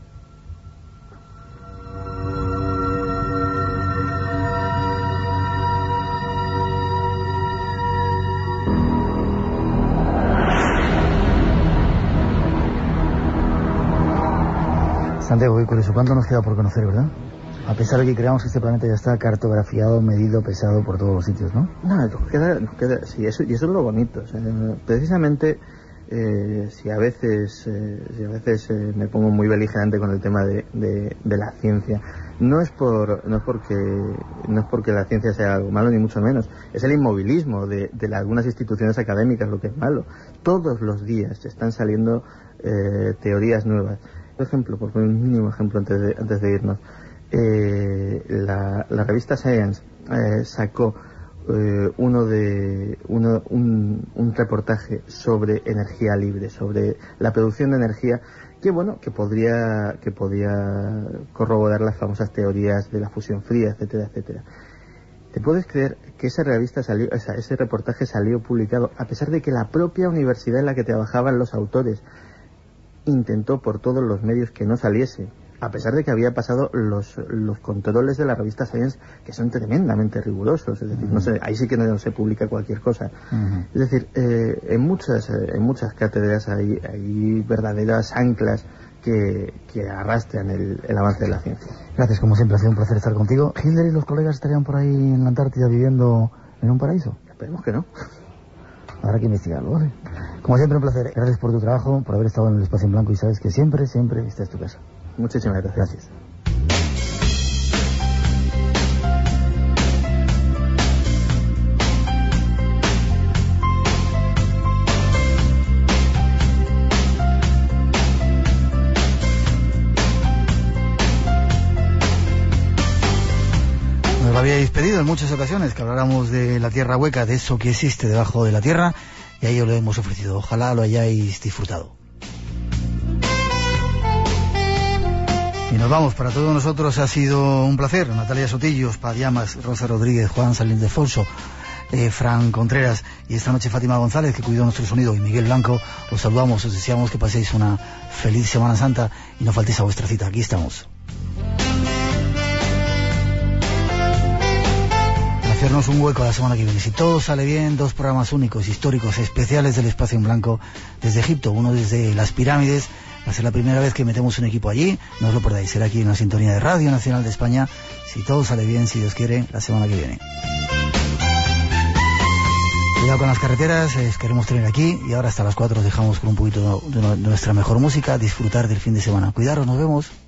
Santiago, por eso, ¿cuánto nos queda por conocer, verdad? A pesar de que creamos que este planeta ya está cartografiado, medido, pesado por todos los sitios, ¿no? No, nos queda, nos queda, sí, eso, y eso es lo bonito. O sea, precisamente, eh, si a veces, eh, si a veces eh, me pongo muy beligerante con el tema de, de, de la ciencia, no es por, no es porque, no es porque la ciencia sea algo malo ni mucho menos. Es el inmovilismo de, de algunas instituciones académicas lo que es malo. Todos los días están saliendo eh, teorías nuevas. Por ejemplo, por poner un mínimo ejemplo antes de, antes de irnos, eh, la, la revista Science eh, sacó eh, uno de uno, un, un reportaje sobre energía libre, sobre la producción de energía, que bueno, que podría que podía corroborar las famosas teorías de la fusión fría, etcétera, etcétera. ¿Te puedes creer que esa revista salió, esa, ese reportaje salió publicado a pesar de que la propia universidad en la que trabajaban los autores intentó por todos los medios que no saliese, a pesar de que había pasado los, los controles de la revista Science, que son tremendamente rigurosos? Es decir, uh-huh. no sé, ahí sí que no se publica cualquier cosa. Uh-huh. Es decir, eh, en muchas eh, en muchas cátedras hay, hay verdaderas anclas que, que arrastran el, el avance de la ciencia. Gracias, como siempre, ha sido un placer estar contigo. ¿Hitler y los colegas estarían por ahí en la Antártida viviendo en un paraíso? Esperemos que no. Habrá que investigarlo, ¿vale? Como siempre, un placer. Gracias por tu trabajo, por haber estado en el Espacio en Blanco, y sabes que siempre, siempre esta es tu casa. Muchísimas gracias. Gracias. Nos lo habíais pedido en muchas ocasiones que habláramos de la Tierra hueca, de eso que existe debajo de la Tierra, y ahí os lo hemos ofrecido. Ojalá lo hayáis disfrutado. Y nos vamos. Para todos nosotros ha sido un placer. Natalia Sotillos, Paz Llamas, Rosa Rodríguez, Juan Salín de Fonso, eh, Fran Contreras y esta noche Fátima González, que cuidó nuestro sonido, y Miguel Blanco. Os saludamos, os deseamos que paséis una feliz Semana Santa y no faltéis a vuestra cita. Aquí estamos. hacernos un hueco la semana que viene. Si todo sale bien, dos programas únicos, históricos, especiales del Espacio en Blanco desde Egipto, uno desde las pirámides. Va a ser la primera vez que metemos un equipo allí, no os lo perdáis, será aquí en la sintonía de Radio Nacional de España, si todo sale bien, si Dios quiere, la semana que viene. Cuidado con las carreteras, eh, queremos tener aquí, y ahora hasta las cuatro os dejamos con un poquito de nuestra mejor música, disfrutar del fin de semana. Cuidaros, nos vemos.